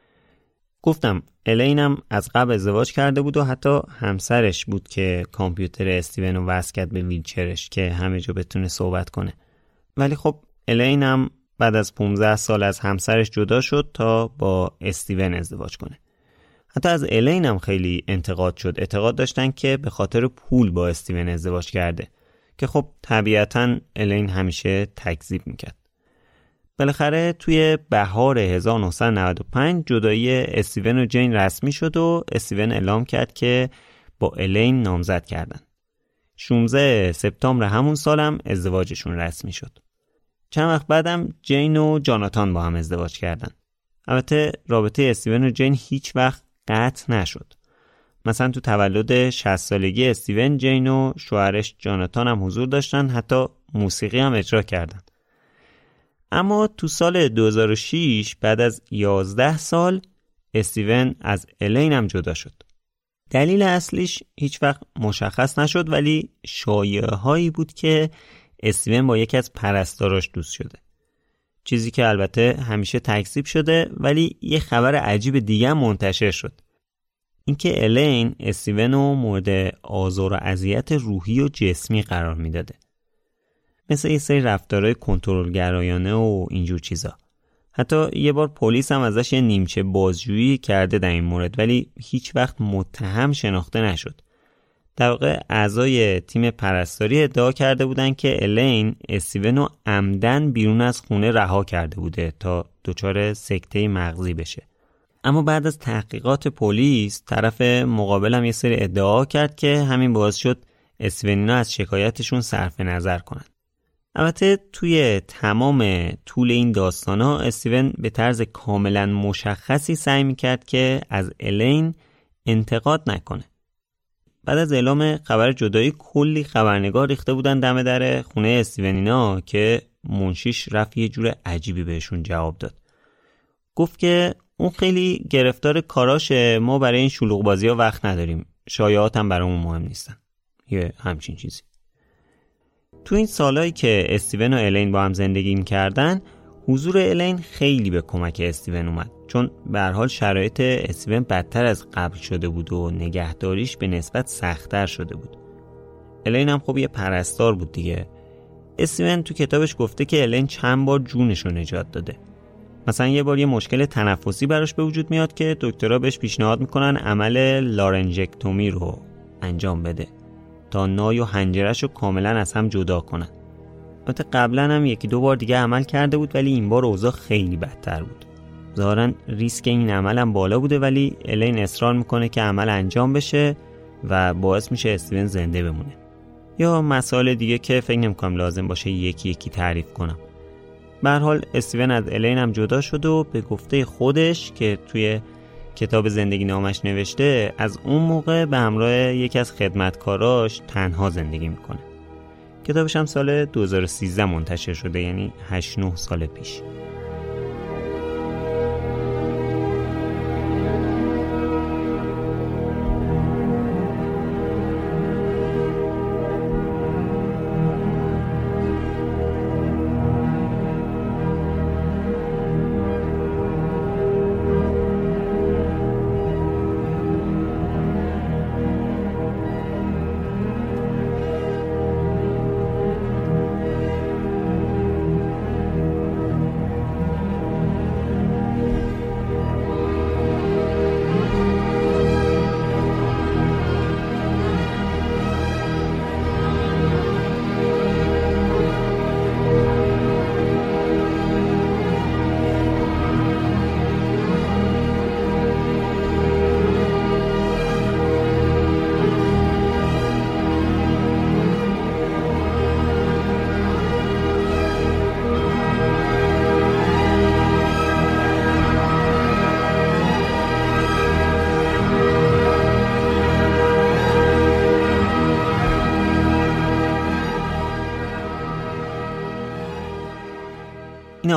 گفتم الینم از قبل ازدواج کرده بود و حتی همسرش بود که کامپیوتر استیون رو وصل کرد به ویلچرش که همه جا بتونه صحبت کنه. ولی خب الینم بعد از پانزده سال از همسرش جدا شد تا با استیون ازدواج کنه. حتی از الینم خیلی انتقاد شد. اعتقاد داشتن که به خاطر پول با استیون ازدواج کرده، که خب طبیعتاً الین همیشه تکذیب میکرد. بالاخره توی بهار هزار و نهصد و نود و پنج جدایی استیون و جین رسمی شد و استیون اعلام کرد که با الین نامزد کردن. شانزده سپتامبر همون سالم ازدواجشون رسمی شد. چند وقت بعدم جین و جاناتان با هم ازدواج کردن. البته رابطه استیون و جین هیچ وقت قطع نشد. مثلا تو تولد شصت سالگی استیون، جین و شوهرش جاناتان هم حضور داشتن، حتی موسیقی هم اجرا کردن. اما تو سال دو هزار و شش بعد از یازده سال استیون از الین هم جدا شد. دلیل اصلیش هیچ وقت مشخص نشد، ولی شایعه هایی بود که استیون با یکی از پرستاراش دوست شده. چیزی که البته همیشه تکذیب شده، ولی یه خبر عجیب دیگه منتشر شد. اینکه الین استیون رو مورد آزار و اذیت روحی و جسمی قرار میداده. مثل یه سری رفتارهای کنترلگرایانه و اینجور چیزا. حتی یه بار پلیس هم ازش یه نیمچه بازجویی کرده در این مورد، ولی هیچ وقت متهم شناخته نشد. در واقع اعضای تیم پرستاری ادعا کرده بودن که الین استیون رو عمدن بیرون از خونه رها کرده بوده تا دچار سکته مغزی بشه. اما بعد از تحقیقات پلیس، طرف مقابل هم یه سری ادعا کرد که همین باعث شد استیونینا از شکایتشون صرف نظر کنن. البته توی تمام طول این داستانا استیون به طرز کاملا مشخصی سعی میکرد که از الین انتقاد نکنه. بعد از اعلام خبر جدایی کلی خبرنگار ریخته بودن دم در خونه استیونینا که منشیش رفت یه جور عجیبی بهشون جواب داد. گفت که اون خیلی گرفتار کاراشه، ما برای این شلوغ بازی ها وقت نداریم، شایعات هم برامون مهم نیستن، یه همچین چیزی. تو این سالایی که استیون و الین با هم زندگی می‌کردن، حضور الین خیلی به کمک استیون اومد، چون به هر حال شرایط استیون بدتر از قبل شده بود و نگهداریش به نسبت سخت‌تر شده بود. الین هم خب یه پرستار بود دیگه. استیون تو کتابش گفته که الین چند بار جونش رو نجات داده. مثلا یه بار یه مشکل تنفسی براش به وجود میاد که دکترها بهش پیشنهاد میکنن عمل لارنژکتومی رو انجام بده تا نای و حنجره‌شو کاملا از هم جدا کنن. البته قبلا هم یکی دو بار دیگه عمل کرده بود، ولی این بار اوضاع خیلی بدتر بود. ظاهرا ریسک این عمل هم بالا بوده، ولی الین اصرار میکنه که عمل انجام بشه و باعث میشه استیون زنده بمونه. یا مسائل دیگه که فکر نمی‌کنم لازم باشه یکی یکی تعریف کنم. به هر حال استیون از الین هم جدا شد و به گفته خودش که توی کتاب زندگی نامش نوشته، از اون موقع به همراه یکی از خدمتکاراش تنها زندگی میکنه. کتابش هم سال دو هزار و سیزده منتشر شده، یعنی هشت نه سال پیش.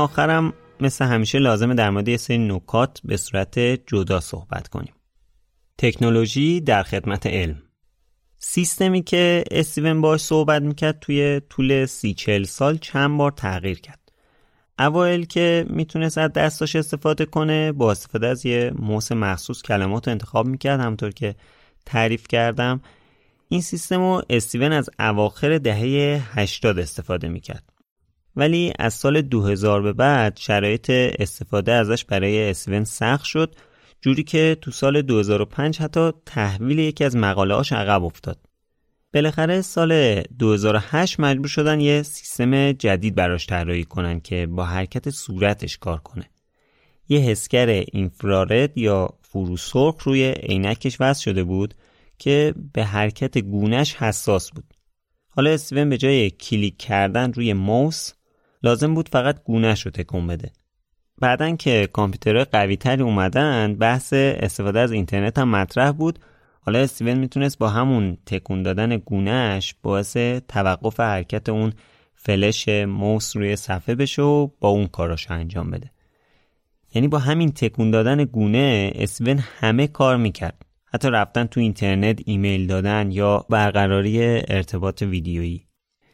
آخرم مثل همیشه لازمه در مورد یه سری نکات به صورت جدا صحبت کنیم. تکنولوژی در خدمت علم. سیستمی که استیون باش صحبت میکرد توی طول سی چهل سال چند بار تغییر کرد. اوایل که میتونست از دستاش استفاده کنه با استفاده از یه موس مخصوص کلمات رو انتخاب میکرد. همونطور که تعریف کردم این سیستم رو استیون از اواخر دهه هشتاد استفاده میکرد. ولی از سال دو هزار به بعد شرایط استفاده ازش برای استیون سخت شد، جوری که تو سال دو هزار و پنج حتی تحویل یکی از مقاله‌هاش عقب افتاد. بالاخره سال دو هزار و هشت مجبور شدن یه سیستم جدید براش طراحی کنن که با حرکت صورتش کار کنه. یه حسگر اینفرارد یا فروسرخ روی عینکش وصل شده بود که به حرکت گونه‌اش حساس بود. حالا استیون به جای کلیک کردن روی ماوس لازم بود فقط گونه‌اش رو تکون بده. بعدن که کامپیوترهای قوی‌تری اومدن بحث استفاده از اینترنت هم مطرح بود. حالا استیون میتونست با همون تکون دادن گونه‌اش باعث توقف حرکت اون فلش موس روی صفحه بشه و با اون کاراش انجام بده. یعنی با همین تکون دادن گونه استیون همه کار میکرد. حتی رفتن تو اینترنت، ایمیل دادن یا برقراری ارتباط ویدیویی.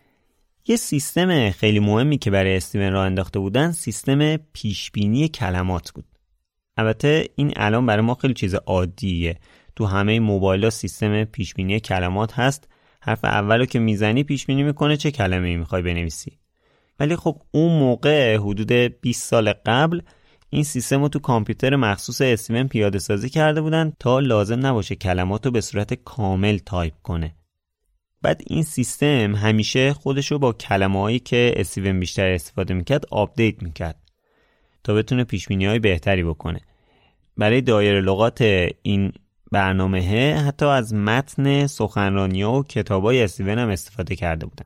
یه سیستم خیلی مهمی که برای استیون راه انداخته بودن سیستم پیشبینی کلمات بود. البته این الان برای ما خیلی چیز عادیه. تو همه موبایل‌ها سیستم پیشبینی کلمات هست. حرف اولو که میزنی پیشبینی میکنه چه کلمه‌ای میخوای بنویسی. ولی خب اون موقع حدود بیست سال قبل این سیستم رو تو کامپیوتر مخصوص استیون پیاده سازی کرده بودن تا لازم نباشه کلمات رو به صورت کامل تایپ کنه. بعد این سیستم همیشه خودشو با کلمه‌هایی که استیون بیشتر استفاده میکرد آپدیت میکرد تا بتونه پیشبینی‌های بهتری بکنه. برای دایره لغات این برنامه حتی از متن سخنرانی‌ها و کتابای استیون هم استفاده کرده بودن.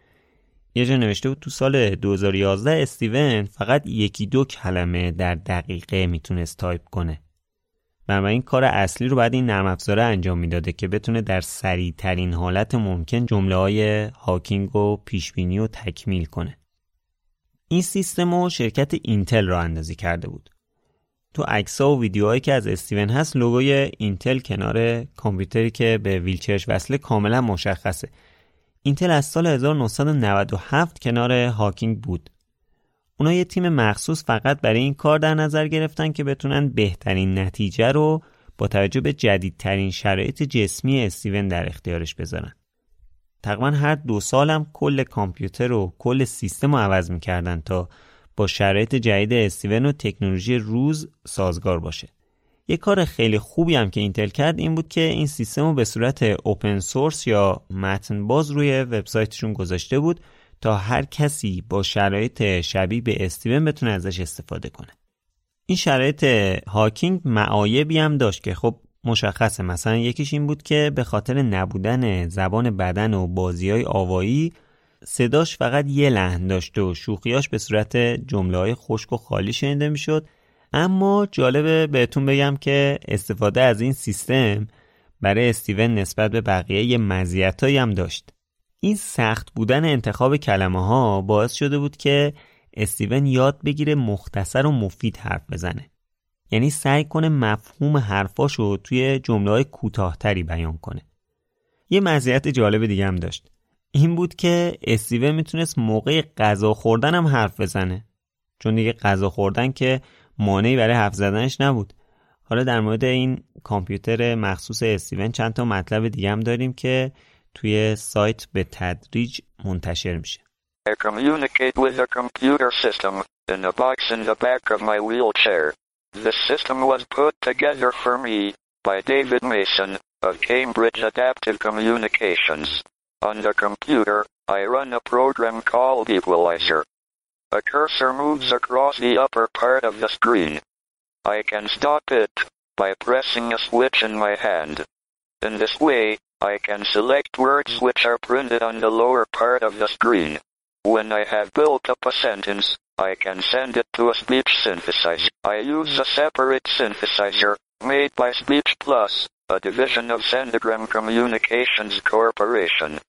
یه جا نوشته بود تو سال دو هزار و یازده استیون فقط یکی دو کلمه در دقیقه میتونست تایپ کنه. بنابراین کار اصلی رو بعد این نرم افزاره انجام میداده که بتونه در سریع ترین حالت ممکن جمله های هاکینگ و پیشبینی و تکمیل کنه. این سیستم رو شرکت اینتل راه اندازی کرده بود. تو عکس‌ها و ویدیوهایی که از استیون هست لوگوی اینتل کنار کامپیوتری که به ویلچرش وصله کاملا مشخصه. اینتل از سال هزار و نهصد و نود و هفت کنار هاکینگ بود. اونا یه تیم مخصوص فقط برای این کار در نظر گرفتن که بتونن بهترین نتیجه رو با توجه به جدیدترین شرایط جسمی استیون در اختیارش بذارن. تقریبا هر دو سال هم کل کامپیوتر و کل سیستم رو عوض میکردن تا با شرایط جدید استیون و تکنولوژی روز سازگار باشه. یه کار خیلی خوبی هم که اینتل کرد این بود که این سیستم رو به صورت اوپن سورس یا متن باز روی وبسایتشون گذاشته بود تا هر کسی با شرایط شبیه به استیون بتونه ازش استفاده کنه. این شرایط هاکینگ معایبی هم داشت که خب مشخصه. مثلا یکیش این بود که به خاطر نبودن زبان بدن و بازی‌های آوایی صداش فقط یه لحن داشت و شوخیاش به صورت جمله‌های خشک و خالی شنیده میشد. اما جالبه بهتون بگم که استفاده از این سیستم برای استیون نسبت به بقیه یه مزیتایی هم داشت. این سخت بودن انتخاب کلمه ها باعث شده بود که استیون یاد بگیره مختصر و مفید حرف بزنه. یعنی سعی کنه مفهوم حرفاشو توی جمله‌های کوتاه‌تری بیان کنه. یه مزیت جالب دیگه هم داشت. این بود که استیون میتونست موقع غذا خوردن هم حرف بزنه. چون دیگه غذا خوردن که مانعی برای حرف زدنش نبود. حالا در مورد این کامپیوتر مخصوص استیون چند تا مطلب دیگه هم داریم که توی سایت به تدریج منتشر میشه. I communicate with a computer system in a box in the back of my wheelchair. This system was put together for me by David Mason of Cambridge Adaptive Communications. On the computer, I run a program called Equalizer. A cursor moves across the upper part of the screen. I can stop it by pressing a switch in my hand. In this way, I can select words which are printed on the lower part of the screen. When I have built up a sentence, I can send it to a speech synthesizer. I use a separate synthesizer made by Speech Plus, a division of Sendigram Communications Corporation.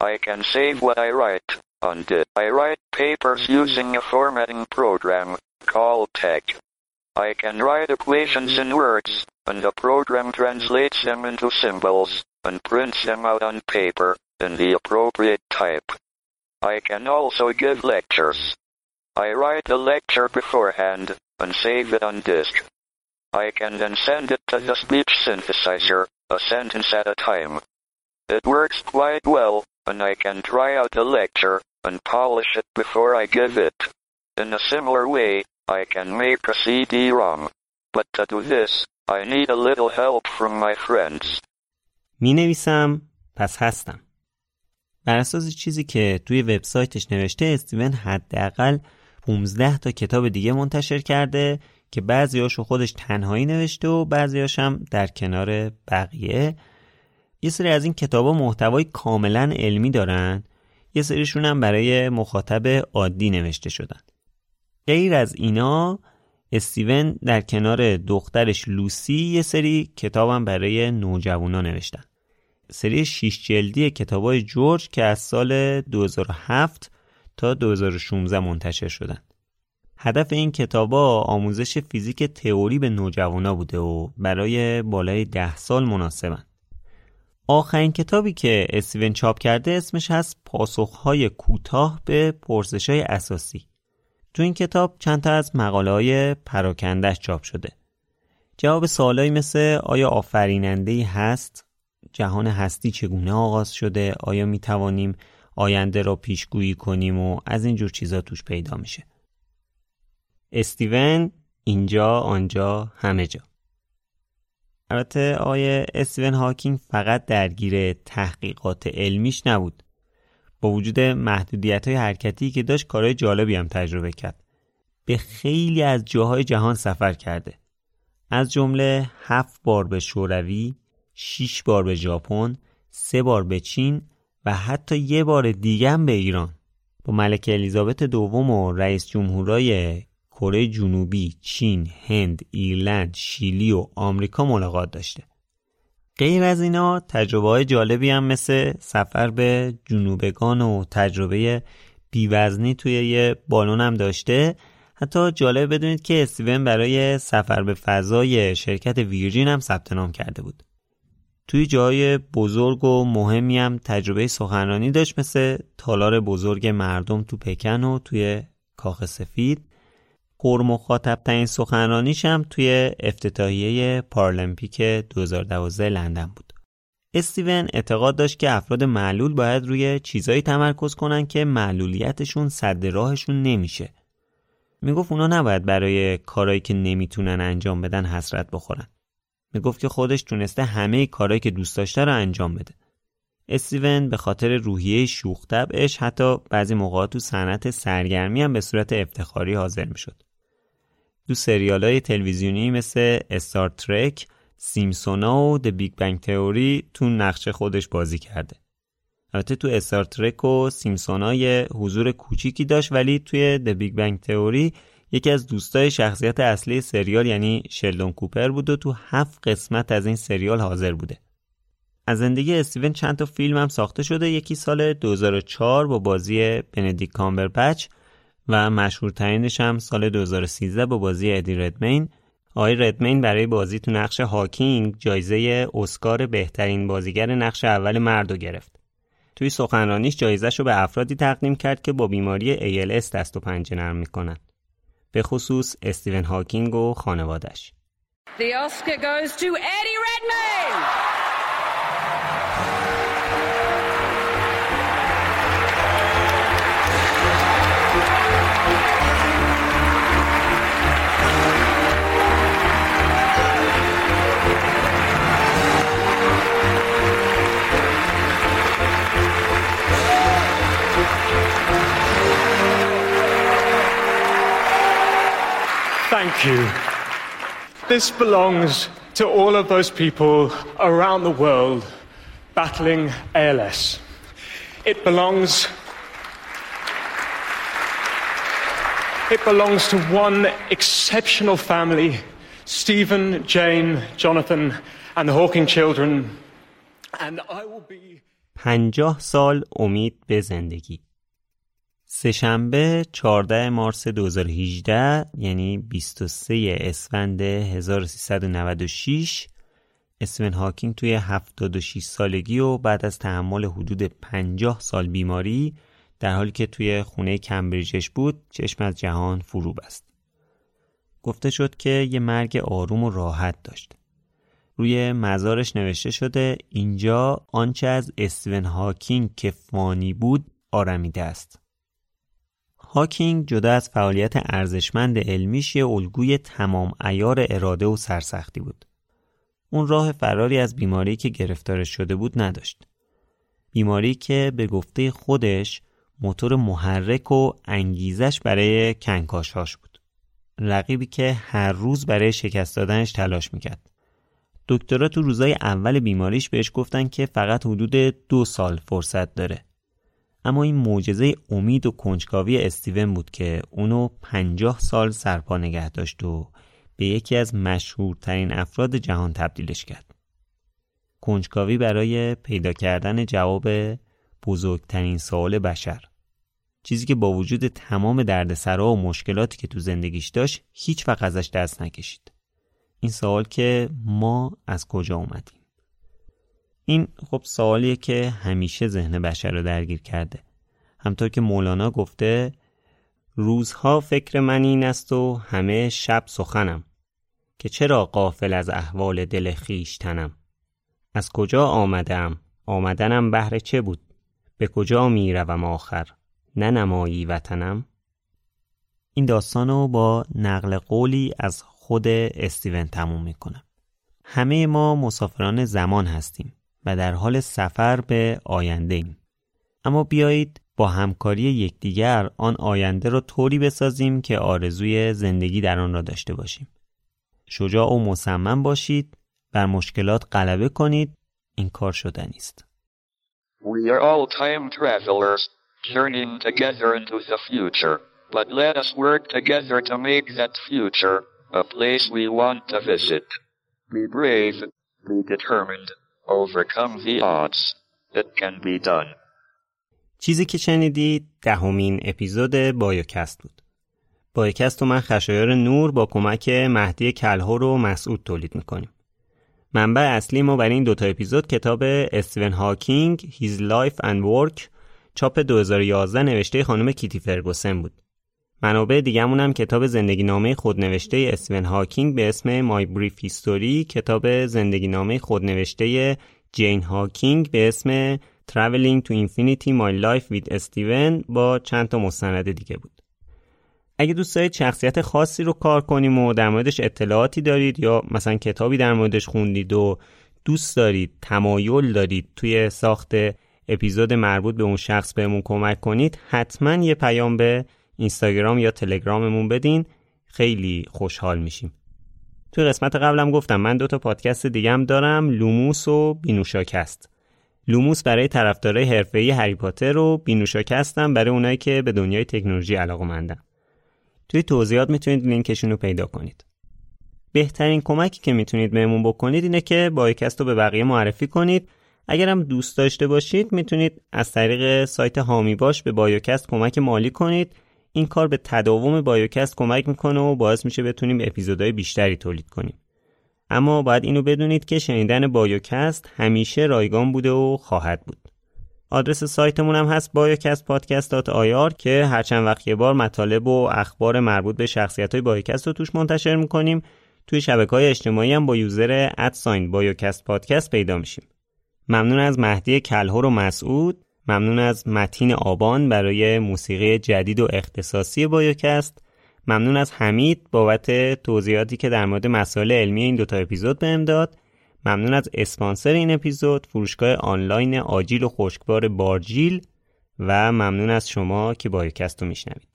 I can save what I write on disk. I write papers using a formatting program called Tech. I can write equations in words, and the program translates them into symbols and prints them out on paper in the appropriate type. I can also give lectures. I write the lecture beforehand and save it on disk. I can then send it to the speech synthesizer, a sentence at a time. It works quite well, and I can try out the lecture and polish it before I give it. In a similar way, I can make a C D-ROM. But to do this, I need a little help from my friends. می نویسم پس هستم. بر اساس چیزی که توی وبسایتش نوشته، استیون حداقل پانزده تا کتاب دیگه منتشر کرده که بعضیاشو خودش تنهایی نوشته و بعضیاش هم در کنار بقیه. یه سری از این کتابا محتوای کاملا علمی دارن، یه سریشون هم برای مخاطب عادی نوشته شدن. غیر از اینا، استیون در کنار دخترش لوسی یه سری کتابم برای نوجوانا نوشتن. سری شش جلدی کتابای جورج که از سال دو هزار و هفت تا دو هزار و شانزده منتشر شدن. هدف این کتابا آموزش فیزیک تئوری به نوجوانا بوده و برای بالای ده سال مناسبن. آخرین کتابی که استیون چاپ کرده اسمش هست پاسخهای کوتاه به پرسش‌های اساسی. تو این کتاب چند تا از مقاله‌های پراکنده‌اش چاپ شده. جواب سوالایی مثل آیا آفریننده‌ای هست؟ جهان هستی چگونه آغاز شده؟ آیا می توانیم آینده را پیشگویی کنیم؟ و از این جور چیزا توش پیدا میشه. استیون اینجا آنجا همه جا. البته آیه استیون هاکینگ فقط درگیر تحقیقات علمیش نبود. با وجود محدودیت‌های حرکتی که داشت، کارهای جالبی هم تجربه کرد. به خیلی از جاهای جهان سفر کرده. از جمله هفت بار به شوروی، شش بار به ژاپن، سه بار به چین و حتی یه بار دیگه هم به ایران. با ملکه الیزابت دوم و رئیس جمهورای کره جنوبی، چین، هند، ایرلند، شیلی و آمریکا ملاقات داشته. غیر از اینا تجربه‌های جالبی هم مثل سفر به جنوبگان و تجربه بیوزنی توی یه بالون هم داشته. حتی جالب بدونید که استیون برای سفر به فضای شرکت ویرجین هم ثبت نام کرده بود. توی جای بزرگ و مهمی هم تجربه سخنرانی داشت، مثل تالار بزرگ مردم تو پکن و توی کاخ سفید. پرمخاطب ترین سخنرانیش هم توی افتتاحیه پارالمپیک دو هزار و دوازده لندن بود. استیون اعتقاد داشت که افراد معلول باید روی چیزایی تمرکز کنن که معلولیتشون سد راهشون نمیشه. میگفت اونا نباید برای کارهایی که نمیتونن انجام بدن حسرت بخورن. میگفت که خودش تونسته همه کارهایی که دوست داشته رو انجام بده. استیون به خاطر روحیه شوخ طبعش حتی بعضی موقعات تو صنعت سرگرمی هم به صورت افتخاری حاضر میشد. تو سریال‌های تلویزیونی مثل استار ترک، سیمپسونا و د بیگ بنگ تئوری تو نقش خودش بازی کرده. البته تو استار ترک و سیمپسونا یه حضور کوچیکی داشت، ولی توی د بیگ بنگ تئوری یکی از دوستای شخصیت اصلی سریال یعنی شلدون کوپر بود و تو هفت قسمت از این سریال حاضر بوده. از زندگی استیون چند تا فیلم هم ساخته شده. یکی سال دو هزار و چهار با بازی بندیکت کامبربچ و مشهورترینش هم سال دو هزار و سیزده با بازی ادی ردمین. آقای ردمین برای بازی تو نقش هاکینگ جایزه اسکار بهترین بازیگر نقش اول مرد رو گرفت. توی سخنرانیش جایزه‌ش رو به افرادی تقدیم کرد که با بیماری ای ال اس دست و پنجه نرم میکنن، به خصوص استیون هاکینگ و خانواده‌اش. The Oscar goes to Eddie Redmayne. Thank you. This belongs to all of those people around the world battling A L S. It belongs It belongs to one exceptional family, Stephen, Jane, Jonathan, and the Hawking children. And I will be پنجاه سال امید به زندگی. سه‌شنبه چهاردهم مارس دو هزار و هجده یعنی بیست و سوم اسفند هزار و سیصد و نود و شش استیون هاکینگ توی هفتاد و شش سالگی و بعد از تحمل حدود پنجاه سال بیماری در حالی که توی خونه کمبریجش بود چشم از جهان فرو بست. گفته شد که یه مرگ آروم و راحت داشت. روی مزارش نوشته شده اینجا آنچه از استیون هاکینگ که فانی بود آرمیده است. هاکینگ جدا از فعالیت ارزشمند علمیش یه الگوی تمام عیار اراده و سرسختی بود. اون راه فراری از بیماری که گرفتارش شده بود نداشت. بیماری که به گفته خودش موتور محرک و انگیزش برای کنکاش‌هاش بود. رقیبی که هر روز برای شکست دادنش تلاش میکرد. دکترها تو روزای اول بیماریش بهش گفتن که فقط حدود دو سال فرصت داره. اما این معجزه امید و کنجکاوی استیون بود که اونو پنجاه سال سرپا نگه داشت و به یکی از مشهورترین افراد جهان تبدیلش کرد. کنجکاوی برای پیدا کردن جواب بزرگترین سوال بشر. چیزی که با وجود تمام دردسرا و مشکلاتی که تو زندگیش داشت هیچ وقت ازش دست نکشید. این سوال که ما از کجا اومدیم؟ این خب سوالیه که همیشه ذهن بشر رو درگیر کرده. همطور که مولانا گفته روزها فکر من این است و همه شب سخنم که چرا غافل از احوال دل خویشتنم. از کجا آمدم؟ آمدنم بهر چه بود؟ به کجا می روم آخر؟ نه نمایی وطنم؟ این داستانو با نقل قولی از خود استیون تموم میکنم. همه ما مسافران زمان هستیم و در حال سفر به آینده ایم. اما بیایید با همکاری یکدیگر آن آینده را طوری بسازیم که آرزوی زندگی در آن را داشته باشیم. شجاع و مصمم باشید، بر مشکلات غلبه کنید، این کار شدنی است. We are all time travelers, journeying together into the future, but let us work together to make that future a place we want to visit. Be brave, be determined, overcome the odds. It can be done. چیزی که شنیدید دهمین اپیزود بایوکست بود. بایوکست رو من خشایار نور با کمک مهدی کلهر و مسعود تولید میکنیم. منبع اصلی ما برای این دوتا اپیزود کتاب استیون هاکینگ His Life and Work چاپ دو هزار و یازده نوشته خانم کیتی فرگوسن بود. منابع دیگه‌مون هم کتاب زندگی نامه خودنوشته استیون هاکینگ به اسم My Brief History، کتاب زندگی نامه خودنوشته جین هاکینگ به اسم Traveling to Infinity My Life with Steven با چند تا مستند دیگه بود. اگه دوست دارید شخصیت خاصی رو کار کنیم و در موردش اطلاعاتی دارید یا مثلا کتابی در موردش خوندید و دوست دارید تمایل دارید توی ساخت اپیزود مربوط به اون شخص بهمون کمک کنید، حتما یه پیام به اینستاگرام یا تلگراممون بدین، خیلی خوشحال میشیم. توی قسمت قبلم گفتم من دو تا پادکست دیگه‌ام دارم، لوموس و بینوشاکست. لوموس برای طرفدارای حرفه‌ای هری پاتر و بینوشاکستم برای اونایی که به دنیای تکنولوژی علاقه‌مندن. توی توضیحات میتونید لینکشون رو پیدا کنید. بهترین کمکی که میتونید بهمون بکنید اینه که بایوکست رو به بقیه معرفی کنید. اگرم دوست داشته باشید میتونید از طریق سایت هامی باش به بایوکست کمک مالی کنید. این کار به تداوم بایوکست کمک میکنه و باعث میشه بتونیم اپیزودهای بیشتری تولید کنیم. اما باید اینو بدونید که شنیدن بایوکست همیشه رایگان بوده و خواهد بود. آدرس سایتمون هم هست بایوکست پادکست دات آی آر که هر چند وقت یه بار مطالب و اخبار مربوط به شخصیت‌های بایوکست رو توش منتشر میکنیم. توی شبکه‌های اجتماعی هم با یوزر ات ساین بایوکست پادکست پیدا میشیم. ممنون از مهدی کلهر و مسعود، ممنون از متین آبان برای موسیقی جدید و اختصاصی بایوکست، ممنون از حمید بابت توضیحاتی که در مورد مسائل علمی این دوتا اپیزود بهم داد، ممنون از اسپانسر این اپیزود فروشگاه آنلاین آجیل و خشکبار بارجیل و ممنون از شما که بایوکست رو میشنوید.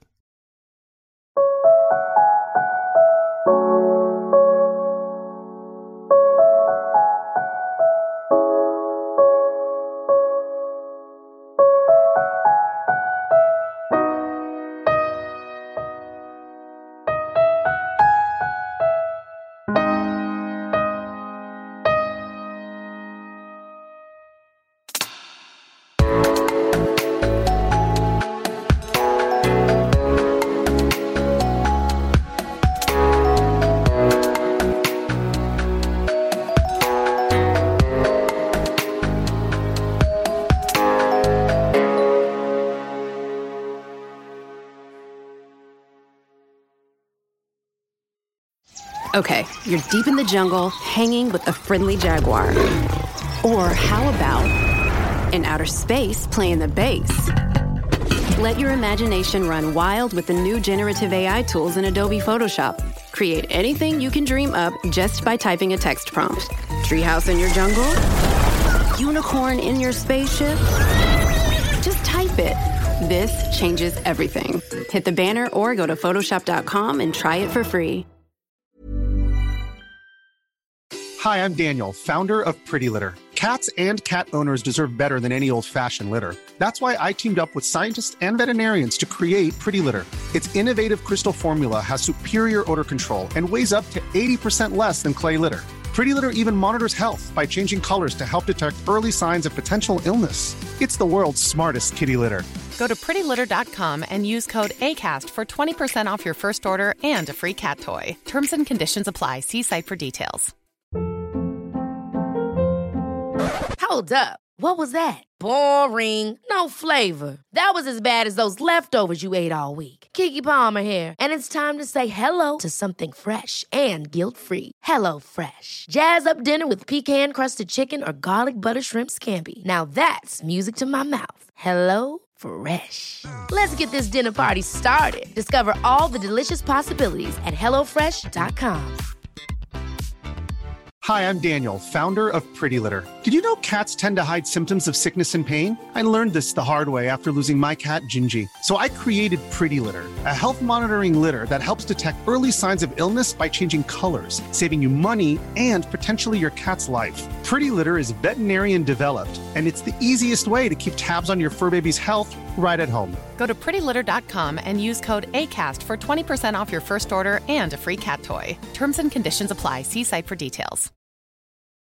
Okay, you're deep in the jungle, hanging with a friendly jaguar. Or how about in outer space, playing the bass? Let your imagination run wild with the new generative A I tools in Adobe Photoshop. Create anything you can dream up just by typing a text prompt. Treehouse in your jungle? Unicorn in your spaceship? Just type it. This changes everything. Hit the banner or go to Photoshop dot com and try it for free. Hi, I'm Daniel, founder of Pretty Litter. Cats and cat owners deserve better than any old-fashioned litter. That's why I teamed up with scientists and veterinarians to create Pretty Litter. Its innovative crystal formula has superior odor control and weighs up to eighty percent less than clay litter. Pretty Litter even monitors health by changing colors to help detect early signs of potential illness. It's the world's smartest kitty litter. Go to pretty litter dot com and use code ACAST for twenty percent off your first order and a free cat toy. Terms and conditions apply. See site for details. Hold up. What was that? Boring. No flavor. That was as bad as those leftovers you ate all week. Keke Palmer here, and it's time to say hello to something fresh and guilt-free. Hello Fresh. Jazz up dinner with pecan-crusted chicken or garlic butter shrimp scampi. Now that's music to my mouth. Hello Fresh. Let's get this dinner party started. Discover all the delicious possibilities at hello fresh dot com. Hi, I'm Daniel, founder of Pretty Litter. Did you know cats tend to hide symptoms of sickness and pain? I learned this the hard way after losing my cat, Gingy. So I created Pretty Litter, a health monitoring litter that helps detect early signs of illness by changing colors, saving you money and potentially your cat's life. Pretty Litter is veterinarian developed, and it's the easiest way to keep tabs on your fur baby's health right at home. Go to pretty litter dot com and use code ACAST for twenty percent off your first order and a free cat toy. Terms and conditions apply. See site for details.